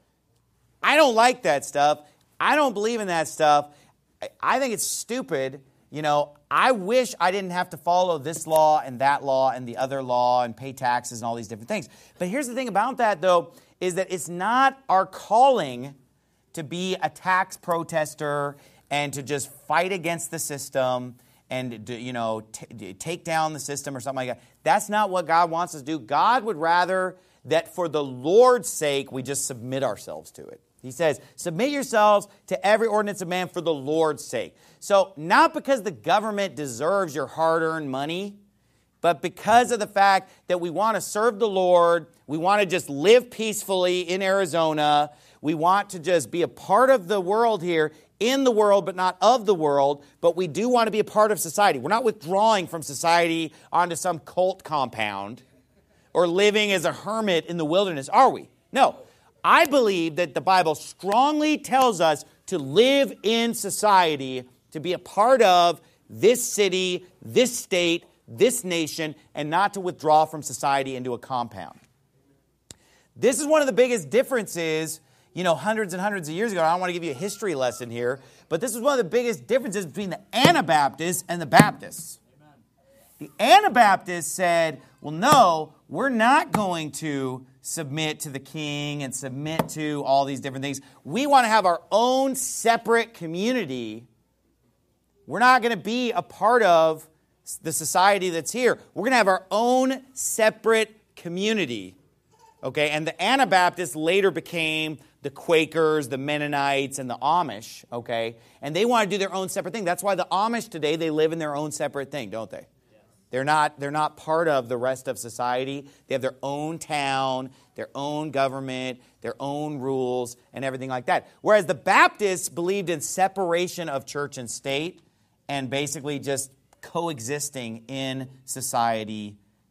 I don't like that stuff. I don't believe in that stuff. I think it's stupid. You know, I wish I didn't have to follow this law and that law and the other law and pay taxes and all these different things. But here's the thing about that, though, is that it's not our calling to be a tax protester and to just fight against the system and, you know, t- take down the system or something like that. That's not what God wants us to do. God would rather that for the Lord's sake, we just submit ourselves to it. He says, submit yourselves to every ordinance of man for the Lord's sake. So not because the government deserves your hard-earned money, but because of the fact that we want to serve the Lord, we want to just live peacefully in Arizona, we want to just be a part of the world here, in the world but not of the world, but we do want to be a part of society. We're not withdrawing from society onto some cult compound or living as a hermit in the wilderness, are we? No. I believe that the Bible strongly tells us to live in society, to be a part of this city, this state, this nation, and not to withdraw from society into a compound. This is one of the biggest differences, you know, hundreds and hundreds of years ago. I don't want to give you a history lesson here, but this is one of the biggest differences between the Anabaptists and the Baptists. Amen. The Anabaptists said, well, no, we're not going to submit to the king and submit to all these different things. We want to have our own separate community. We're not going to be a part of the society that's here. We're going to have our own separate community. Okay, and the Anabaptists later became the Quakers, the Mennonites, and the Amish. Okay, and they want to do their own separate thing. That's why the Amish today, they live in their own separate thing, don't they? They're not, they're not part of the rest of society. They have their own town, their own government, their own rules, and everything like that. Whereas the Baptists believed in separation of church and state and basically just coexisting in society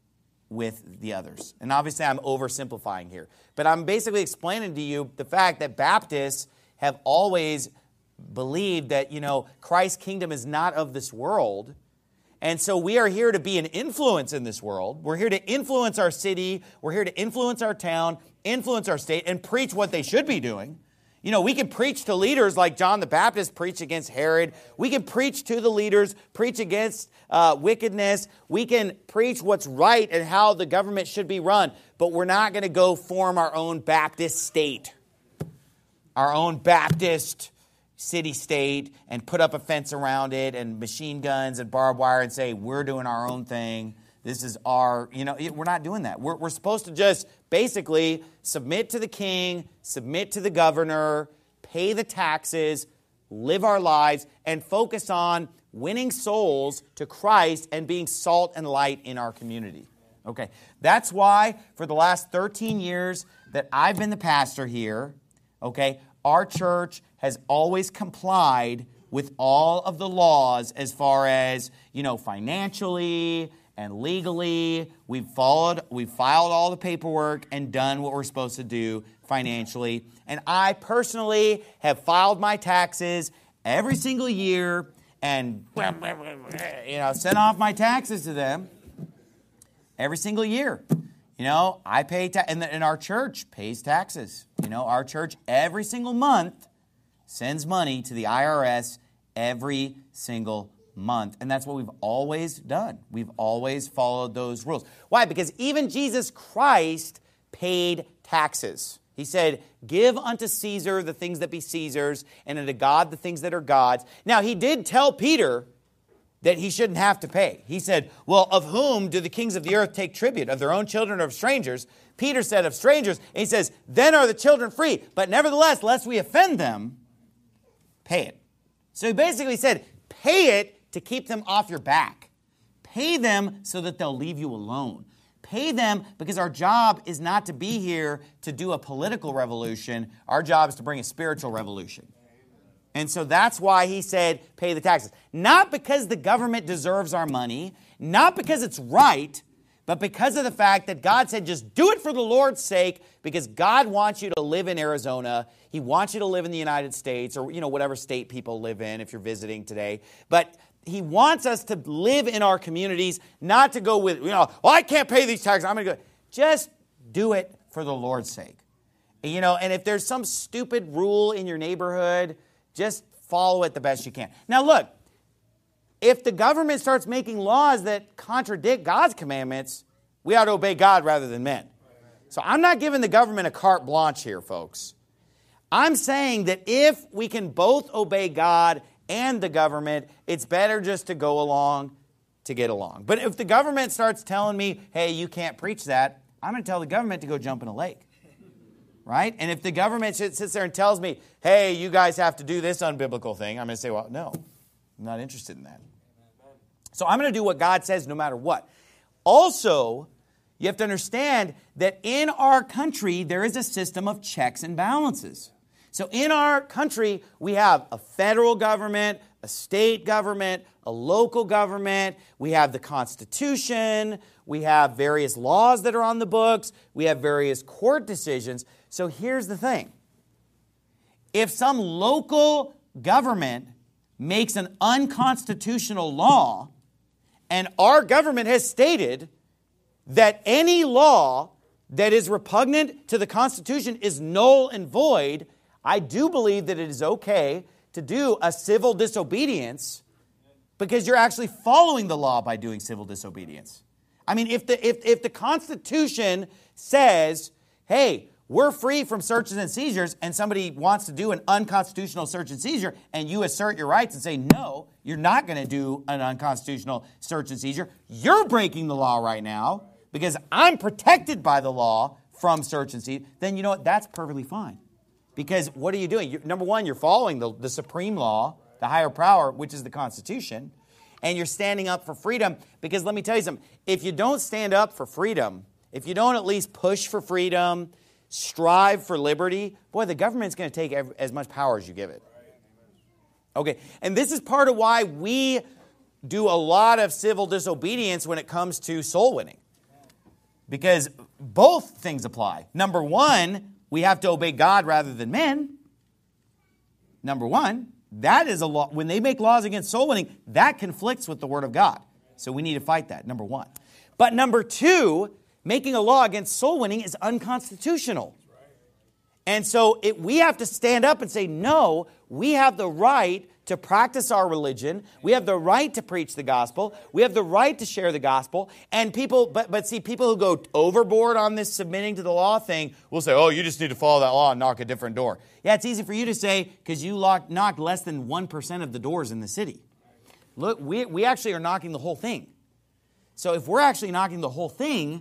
with the others. And obviously I'm oversimplifying here. But I'm basically explaining to you the fact that Baptists have always believed that, you know, Christ's kingdom is not of this world. And so we are here to be an influence in this world. We're here to influence our city. We're here to influence our town, influence our state, and preach what they should be doing. You know, we can preach to leaders like John the Baptist preached against Herod. We can preach to the leaders, preach against uh, wickedness. We can preach what's right and how the government should be run. But we're not going to go form our own Baptist state, our own Baptist city-state, and put up a fence around it and machine guns and barbed wire and say, we're doing our own thing. This is our, you know, we're not doing that. We're, we're supposed to just basically submit to the king, submit to the governor, pay the taxes, live our lives, and focus on winning souls to Christ and being salt and light in our community. Okay, that's why for the last thirteen years that I've been the pastor here, okay, our church has always complied with all of the laws as far as, you know, financially and legally. We've followed, we've filed all the paperwork and done what we're supposed to do financially. And I personally have filed my taxes every single year and, you know, sent off my taxes to them every single year. You know, I pay, ta- and, the, and our church pays taxes. You know, our church every single month sends money to the I R S every single month. And that's what we've always done. We've always followed those rules. Why? Because even Jesus Christ paid taxes. He said, give unto Caesar the things that be Caesar's, and unto God the things that are God's. Now, he did tell Peter that he shouldn't have to pay. He said, well, of whom do the kings of the earth take tribute? Of their own children or of strangers? Peter said, of strangers. And he says, then are the children free. But nevertheless, lest we offend them, pay it. So he basically said, pay it to keep them off your back. Pay them so that they'll leave you alone. Pay them because our job is not to be here to do a political revolution. Our job is to bring a spiritual revolution. And so that's why he said, pay the taxes. Not because the government deserves our money, not because it's right, but because of the fact that God said, just do it for the Lord's sake, because God wants you to live in Arizona. He wants you to live in the United States, or, you know, whatever state people live in if you're visiting today. But He wants us to live in our communities, not to go with, you know, well, I can't pay these taxes, I'm going to go. Just do it for the Lord's sake. You know, and if there's some stupid rule in your neighborhood, just follow it the best you can. Now, look, if the government starts making laws that contradict God's commandments, we ought to obey God rather than men. So I'm not giving the government a carte blanche here, folks. I'm saying that if we can both obey God and the government, it's better just to go along to get along. But if the government starts telling me, hey, you can't preach that, I'm going to tell the government to go jump in a lake. Right? And if the government sits there and tells me, hey, you guys have to do this unbiblical thing, I'm going to say, well, no, I'm not interested in that. So I'm going to do what God says no matter what. Also, you have to understand that in our country, there is a system of checks and balances. So in our country, we have a federal government, a state government, a local government. We have the Constitution. We have various laws that are on the books. We have various court decisions. So here's the thing. If some local government makes an unconstitutional law, and our government has stated that any law that is repugnant to the Constitution is null and void, I do believe that it is okay to do a civil disobedience because you're actually following the law by doing civil disobedience. I mean, if the if, if the Constitution says, hey, we're free from searches and seizures, and somebody wants to do an unconstitutional search and seizure, and you assert your rights and say, no, you're not going to do an unconstitutional search and seizure, you're breaking the law right now because I'm protected by the law from search and seizure, then you know what? That's perfectly fine. Because what are you doing? You're, number one, you're following the, the supreme law, the higher power, which is the Constitution, and you're standing up for freedom. Because let me tell you something, if you don't stand up for freedom, if you don't at least push for freedom, strive for liberty, boy, the government's going to take every, as much power as you give it. Okay, and this is part of why we do a lot of civil disobedience when it comes to soul winning. Because both things apply. Number one, we have to obey God rather than men. Number one, that is a law. When they make laws against soul winning, that conflicts with the Word of God. So we need to fight that, number one. But number two, making a law against soul winning is unconstitutional. And so it, we have to stand up and say, no, we have the right to practice our religion. We have the right to preach the gospel. We have the right to share the gospel. And people, but, but see, people who go overboard on this submitting to the law thing will say, oh, you just need to follow that law and knock a different door. Yeah, it's easy for you to say because you lock, knock less than one percent of the doors in the city. Look, we, we actually are knocking the whole thing. So if we're actually knocking the whole thing,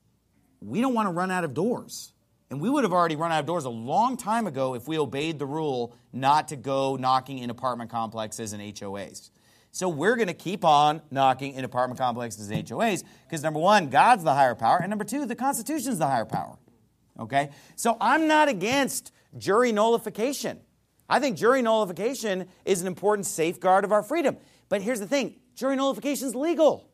we don't want to run out of doors. And we would have already run out of doors a long time ago if we obeyed the rule not to go knocking in apartment complexes and H O As. So we're going to keep on knocking in apartment complexes and H O As because, number one, God's the higher power, and number two, the Constitution's the higher power. Okay? So I'm not against jury nullification. I think jury nullification is an important safeguard of our freedom. But here's the thing. Jury nullification is legal.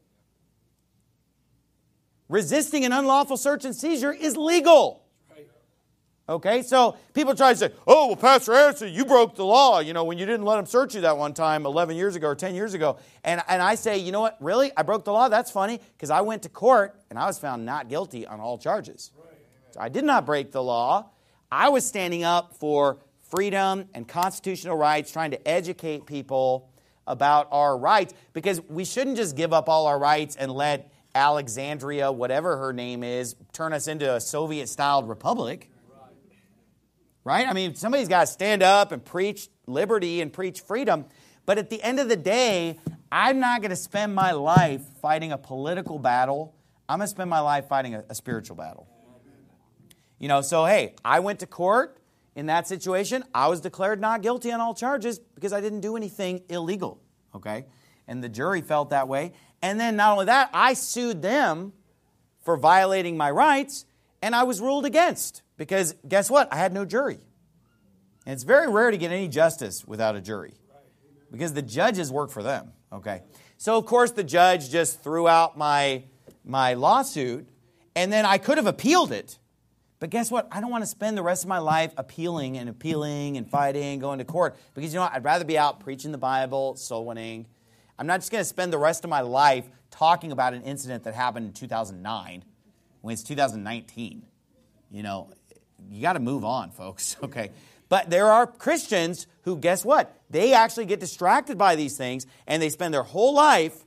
Resisting an unlawful search and seizure is legal. Okay, so people try to say, oh, well, Pastor Harrison, you broke the law, you know, when you didn't let them search you that one time eleven years ago or ten years ago. And, and I say, you know what, really? I broke the law? That's funny, because I went to court and I was found not guilty on all charges. So I did not break the law. I was standing up for freedom and constitutional rights, trying to educate people about our rights, because we shouldn't just give up all our rights and let Alexandria, whatever her name is, turn us into a Soviet-styled republic. Right? I mean, somebody's got to stand up and preach liberty and preach freedom. But at the end of the day, I'm not going to spend my life fighting a political battle. I'm going to spend my life fighting a, a spiritual battle. You know, so hey, I went to court in that situation. I was declared not guilty on all charges because I didn't do anything illegal. Okay? And the jury felt that way. And then not only that, I sued them for violating my rights, and I was ruled against. Because guess what? I had no jury. And it's very rare to get any justice without a jury. Because the judges work for them. Okay. So of course the judge just threw out my, my lawsuit, and then I could have appealed it. But guess what? I don't want to spend the rest of my life appealing and appealing and fighting, going to court. Because you know what? I'd rather be out preaching the Bible, soul winning. I'm not just going to spend the rest of my life talking about an incident that happened in two thousand nine when it's two thousand nineteen. You know, you got to move on, folks, okay? But there are Christians who, guess what? They actually get distracted by these things, and they spend their whole life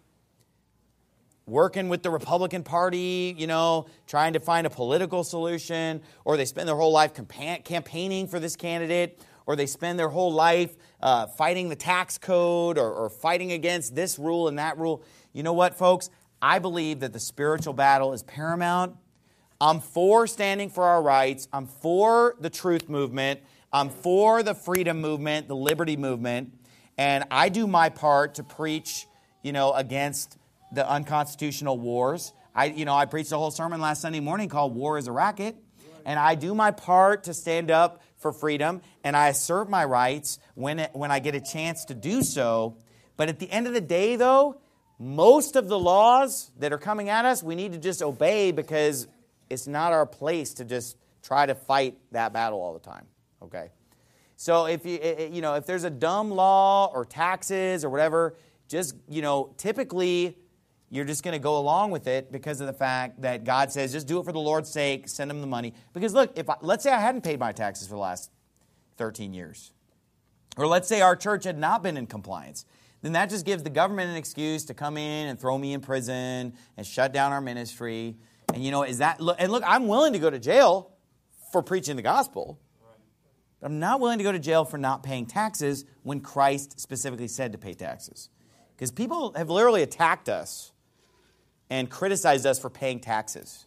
working with the Republican Party, you know, trying to find a political solution, or they spend their whole life campa- campaigning for this candidate, or they spend their whole life uh, fighting the tax code, or, or fighting against this rule and that rule. You know what, folks? I believe that the spiritual battle is paramount. I'm for standing for our rights. I'm for the truth movement. I'm for the freedom movement, the liberty movement. And I do my part to preach, you know, against the unconstitutional wars. I, you know, I preached a whole sermon last Sunday morning called War is a Racket. And I do my part to stand up for freedom. And I assert my rights when, it, when I get a chance to do so. But at the end of the day, though, most of the laws that are coming at us, we need to just obey, because it's not our place to just try to fight that battle all the time, okay? So if you you know if there's a dumb law or taxes or whatever, just you know typically you're just going to go along with it because of the fact that God says just do it for the Lord's sake, send them the money. Because look, if I, let's say I hadn't paid my taxes for the last thirteen years, or let's say our church had not been in compliance, then that just gives the government an excuse to come in and throw me in prison and shut down our ministry. And you know, is that, and look, I'm willing to go to jail for preaching the gospel. But I'm not willing to go to jail for not paying taxes when Christ specifically said to pay taxes. Because people have literally attacked us and criticized us for paying taxes.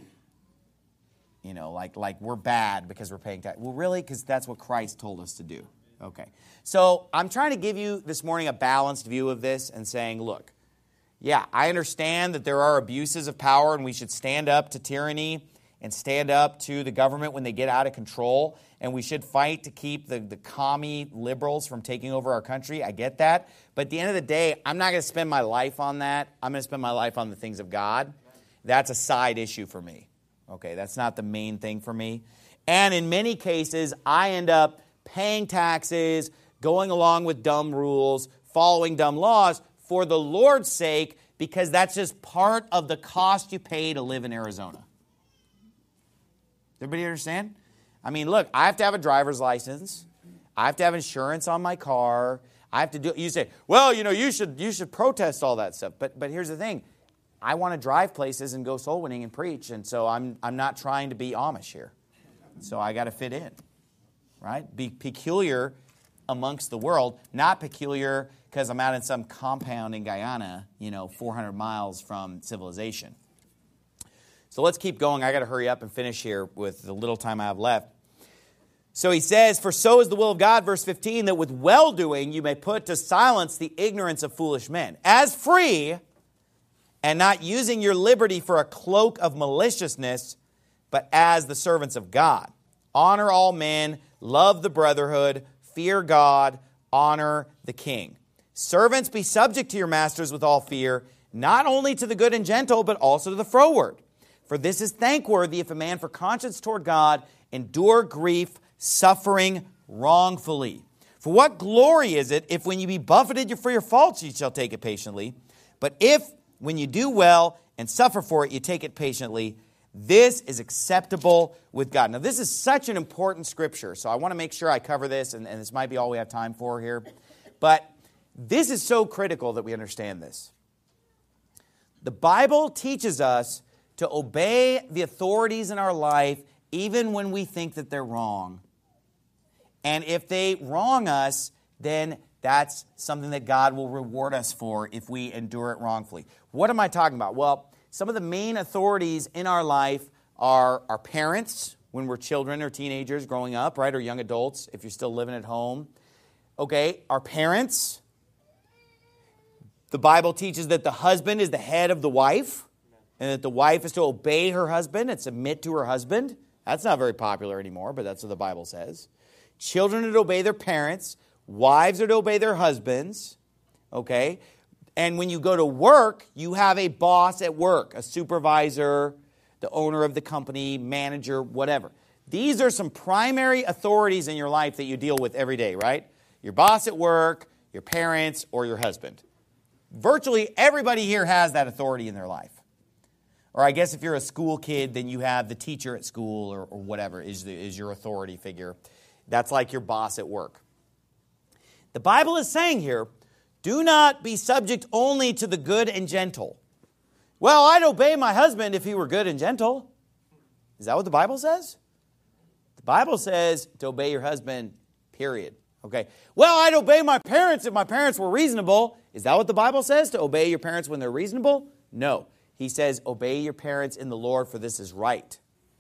You know, like, like we're bad because we're paying taxes. Well, really? Because that's what Christ told us to do. Okay. So I'm trying to give you this morning a balanced view of this and saying, look, yeah, I understand that there are abuses of power and we should stand up to tyranny and stand up to the government when they get out of control. And we should fight to keep the, the commie liberals from taking over our country. I get that. But at the end of the day, I'm not going to spend my life on that. I'm going to spend my life on the things of God. That's a side issue for me. Okay, that's not the main thing for me. And in many cases, I end up paying taxes, going along with dumb rules, following dumb laws for the Lord's sake, because that's just part of the cost you pay to live in Arizona. Everybody understand? I mean, look, I have to have a driver's license. I have to have insurance on my car. I have to do. You say, well, you know, you should you should protest all that stuff. But but here's the thing, I want to drive places and go soul winning and preach, and so I'm I'm not trying to be Amish here. So I got to fit in, right? Be peculiar amongst the world, not peculiar because I'm out in some compound in Guyana, you know, four hundred miles from civilization. So let's keep going. I got to hurry up and finish here with the little time I have left. So he says, for so is the will of God, verse fifteen, that with well-doing you may put to silence the ignorance of foolish men. As free, and not using your liberty for a cloak of maliciousness, but as the servants of God. Honor all men, love the brotherhood, fear God, honor the king. Servants, be subject to your masters with all fear, not only to the good and gentle, but also to the froward. For this is thankworthy if a man for conscience toward God endure grief, suffering wrongfully. For what glory is it if when you be buffeted for your faults you shall take it patiently? But if when you do well and suffer for it you take it patiently, This is acceptable with God. Now, this is such an important scripture, so I want to make sure I cover this, and, and this might be all we have time for here. But this is so critical that we understand this. The Bible teaches us to obey the authorities in our life even when we think that they're wrong. And if they wrong us, then that's something that God will reward us for if we endure it wrongfully. What am I talking about? Well, some of the main authorities in our life are our parents when we're children or teenagers growing up, right? Or young adults if you're still living at home. Okay, our parents. The Bible teaches that the husband is the head of the wife and that the wife is to obey her husband and submit to her husband. That's not very popular anymore, but that's what the Bible says. Children are to obey their parents. Wives are to obey their husbands. Okay? And when you go to work, you have a boss at work, a supervisor, the owner of the company, manager, whatever. These are some primary authorities in your life that you deal with every day, right? Your boss at work, your parents, or your husband. Virtually everybody here has that authority in their life. Or I guess if you're a school kid, then you have the teacher at school or, or whatever is, the, is your authority figure. That's like your boss at work. The Bible is saying here, do not be subject only to the good and gentle. Well, I'd obey my husband if he were good and gentle. Is that what the Bible says? The Bible says to obey your husband, period. Okay. Well, I'd obey my parents if my parents were reasonable. Is that what the Bible says? To obey your parents when they're reasonable? No. He says, obey your parents in the Lord, for this is right.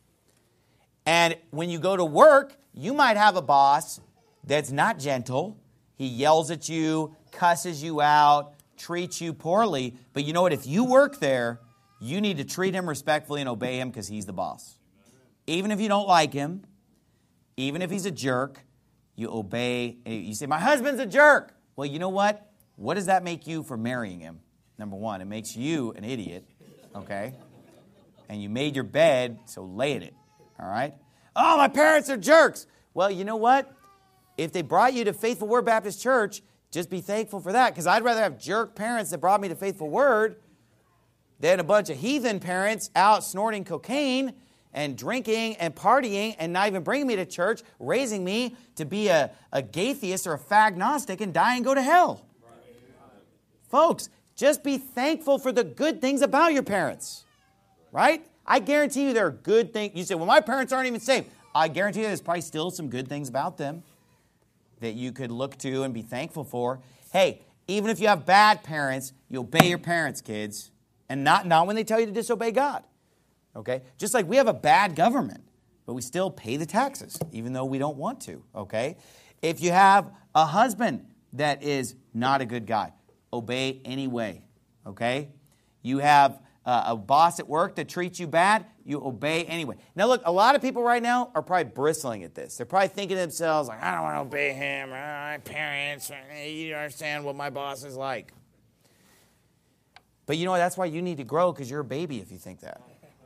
And when you go to work, you might have a boss that's not gentle. He yells at you, cusses you out, treats you poorly. But you know what? If you work there, you need to treat him respectfully and obey him because he's the boss. Even if you don't like him, even if he's a jerk, you obey. You say, my husband's a jerk. Well, you know what? What does that make you for marrying him? Number one, it makes you an idiot, okay? And you made your bed, so lay in it, all right? Oh, my parents are jerks. Well, you know what? If they brought you to Faithful Word Baptist Church, just be thankful for that, because I'd rather have jerk parents that brought me to Faithful Word than a bunch of heathen parents out snorting cocaine and drinking and partying and not even bringing me to church, raising me to be a, a gaytheist or a fagnostic and die and go to hell. Right. Folks, just be thankful for the good things about your parents, right? I guarantee you there are good things. You say, well, my parents aren't even saved. I guarantee you there's probably still some good things about them that you could look to and be thankful for. Hey, even if you have bad parents, you obey your parents, kids, and not, not when they tell you to disobey God. Okay? Just like we have a bad government, but we still pay the taxes, even though we don't want to. Okay? If you have a husband that is not a good guy, obey anyway. Okay? You have uh, a boss at work that treats you bad, you obey anyway. Now look, a lot of people right now are probably bristling at this. They're probably thinking to themselves, like, I don't want to obey him, or my parents, or, you don't understand what my boss is like. But you know what? That's why you need to grow, because you're a baby if you think that.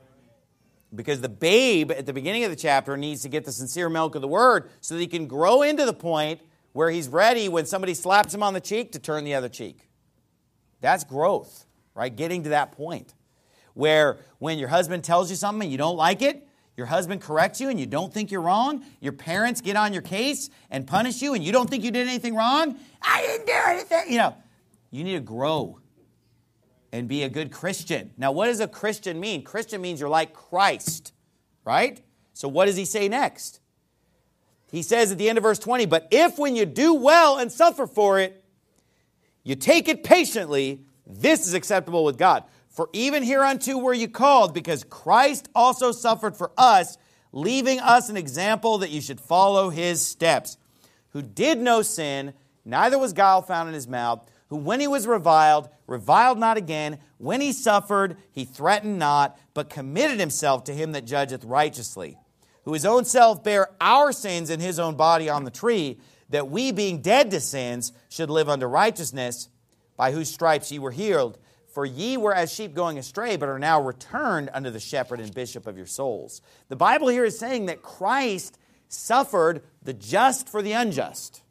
Because the babe at the beginning of the chapter needs to get the sincere milk of the word so that he can grow into the point where he's ready when somebody slaps him on the cheek to turn the other cheek. That's growth, right? Getting to that point where when your husband tells you something and you don't like it, your husband corrects you and you don't think you're wrong, your parents get on your case and punish you and you don't think you did anything wrong. I didn't do anything. You know, you need to grow and be a good Christian. Now, what does a Christian mean? Christian means you're like Christ, right? So what does he say next? He says at the end of verse twenty, but if when you do well and suffer for it, you take it patiently, this is acceptable with God. For even hereunto were you called, because Christ also suffered for us, leaving us an example that you should follow his steps, who did no sin, neither was guile found in his mouth, who when he was reviled, reviled not again. When he suffered, he threatened not, but committed himself to him that judgeth righteously, who his own self bare our sins in his own body on the tree, that we, being dead to sins, should live unto righteousness, by whose stripes ye were healed. For ye were as sheep going astray, but are now returned unto the shepherd and bishop of your souls. The Bible here is saying that Christ suffered the just for the unjust.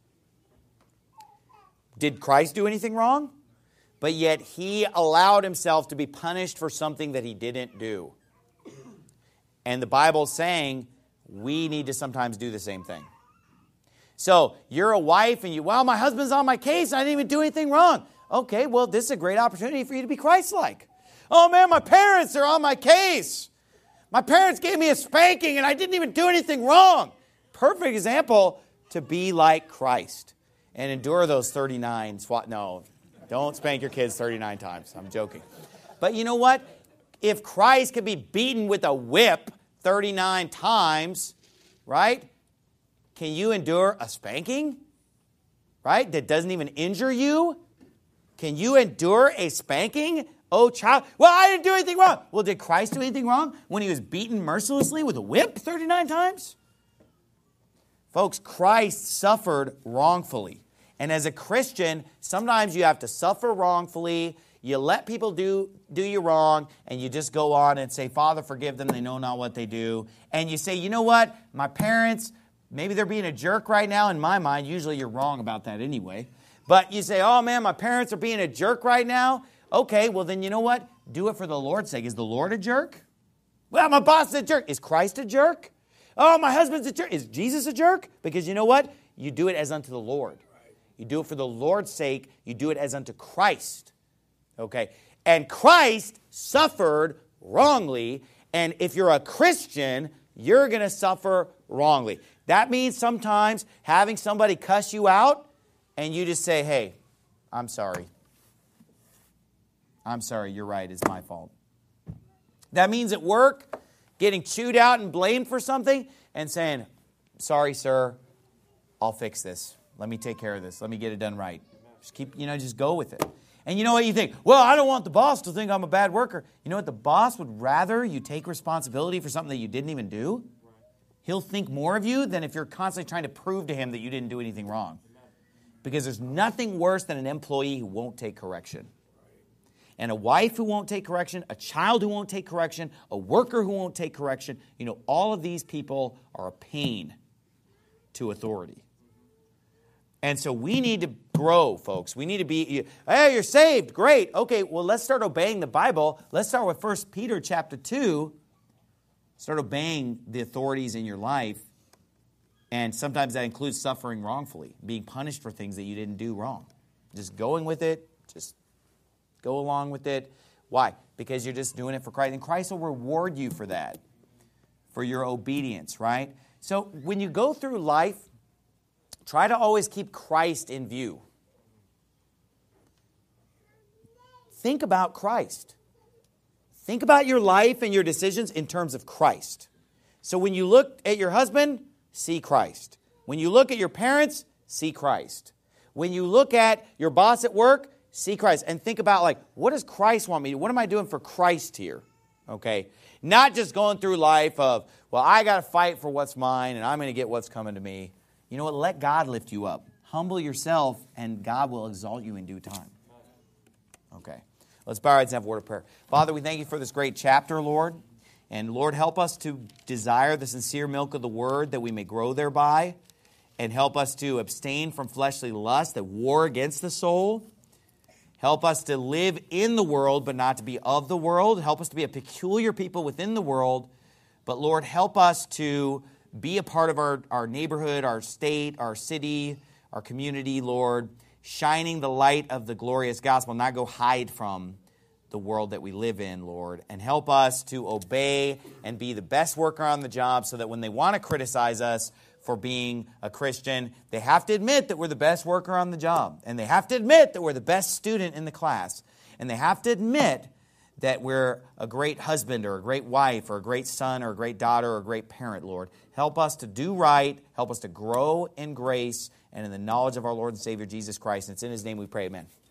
Did Christ do anything wrong? But yet he allowed himself to be punished for something that he didn't do. And the Bible's saying we need to sometimes do the same thing. So you're a wife and you, well, my husband's on my case. I didn't even do anything wrong. Okay, well, this is a great opportunity for you to be Christ-like. Oh, man, my parents are on my case. My parents gave me a spanking and I didn't even do anything wrong. Perfect example to be like Christ and endure those thirty-nine swat. No, don't spank your kids thirty-nine times. I'm joking. But you know what? If Christ could be beaten with a whip thirty-nine times, right? Can you endure a spanking? Right? That doesn't even injure you? Can you endure a spanking? Oh, child. Well, I didn't do anything wrong. Well, did Christ do anything wrong when he was beaten mercilessly with a whip thirty-nine times? Folks, Christ suffered wrongfully. And as a Christian, sometimes you have to suffer wrongfully. You let people do, do you wrong, and you just go on and say, Father, forgive them. They know not what they do. And you say, you know what? My parents, maybe they're being a jerk right now. In my mind, usually you're wrong about that anyway. But you say, oh, man, my parents are being a jerk right now. Okay, well, then you know what? Do it for the Lord's sake. Is the Lord a jerk? Well, my boss is a jerk. Is Christ a jerk? Oh, my husband's a jerk. Is Jesus a jerk? Because you know what? You do it as unto the Lord. You do it for the Lord's sake. You do it as unto Christ. Okay? And Christ suffered wrongly. And if you're a Christian, you're going to suffer wrongly. That means sometimes having somebody cuss you out and you just say, hey, I'm sorry. I'm sorry, you're right, it's my fault. That means at work, getting chewed out and blamed for something and saying, sorry, sir, I'll fix this. Let me take care of this. Let me get it done right. Just keep, you know, just go with it. And you know what you think? Well, I don't want the boss to think I'm a bad worker. You know what? The boss would rather you take responsibility for something that you didn't even do. He'll think more of you than if you're constantly trying to prove to him that you didn't do anything wrong. Because there's nothing worse than an employee who won't take correction. And a wife who won't take correction, a child who won't take correction, a worker who won't take correction. You know, all of these people are a pain to authority. And so we need to grow, folks. We need to be, hey, you're saved. Great. Okay, well, let's start obeying the Bible. Let's start with First Peter chapter two. Start obeying the authorities in your life. And sometimes that includes suffering wrongfully, being punished for things that you didn't do wrong. Just going with it, just go along with it. Why? Because you're just doing it for Christ. And Christ will reward you for that, for your obedience, right? So when you go through life, try to always keep Christ in view. Think about Christ. Think about your life and your decisions in terms of Christ. So when you look at your husband, see Christ. When you look at your parents, see Christ. When you look at your boss at work, see Christ. And think about, like, what does Christ want me to do? What am I doing for Christ here? Okay? Not just going through life of, well, I got to fight for what's mine and I'm going to get what's coming to me. You know what? Let God lift you up. Humble yourself and God will exalt you in due time. Okay. Let's bow our heads and have a word of prayer. Father, we thank you for this great chapter, Lord. And Lord, help us to desire the sincere milk of the word that we may grow thereby. And help us to abstain from fleshly lusts that war against the soul. Help us to live in the world, but not to be of the world. Help us to be a peculiar people within the world. But Lord, help us to be a part of our, our neighborhood, our state, our city, our community, Lord, shining the light of the glorious gospel, not go hide from the world that we live in, Lord. And help us to obey and be the best worker on the job so that when they want to criticize us for being a Christian, they have to admit that we're the best worker on the job. And they have to admit that we're the best student in the class. And they have to admit that we're a great husband or a great wife or a great son or a great daughter or a great parent, Lord. Help us to do right. Help us to grow in grace and in the knowledge of our Lord and Savior, Jesus Christ. And it's in His name we pray, amen.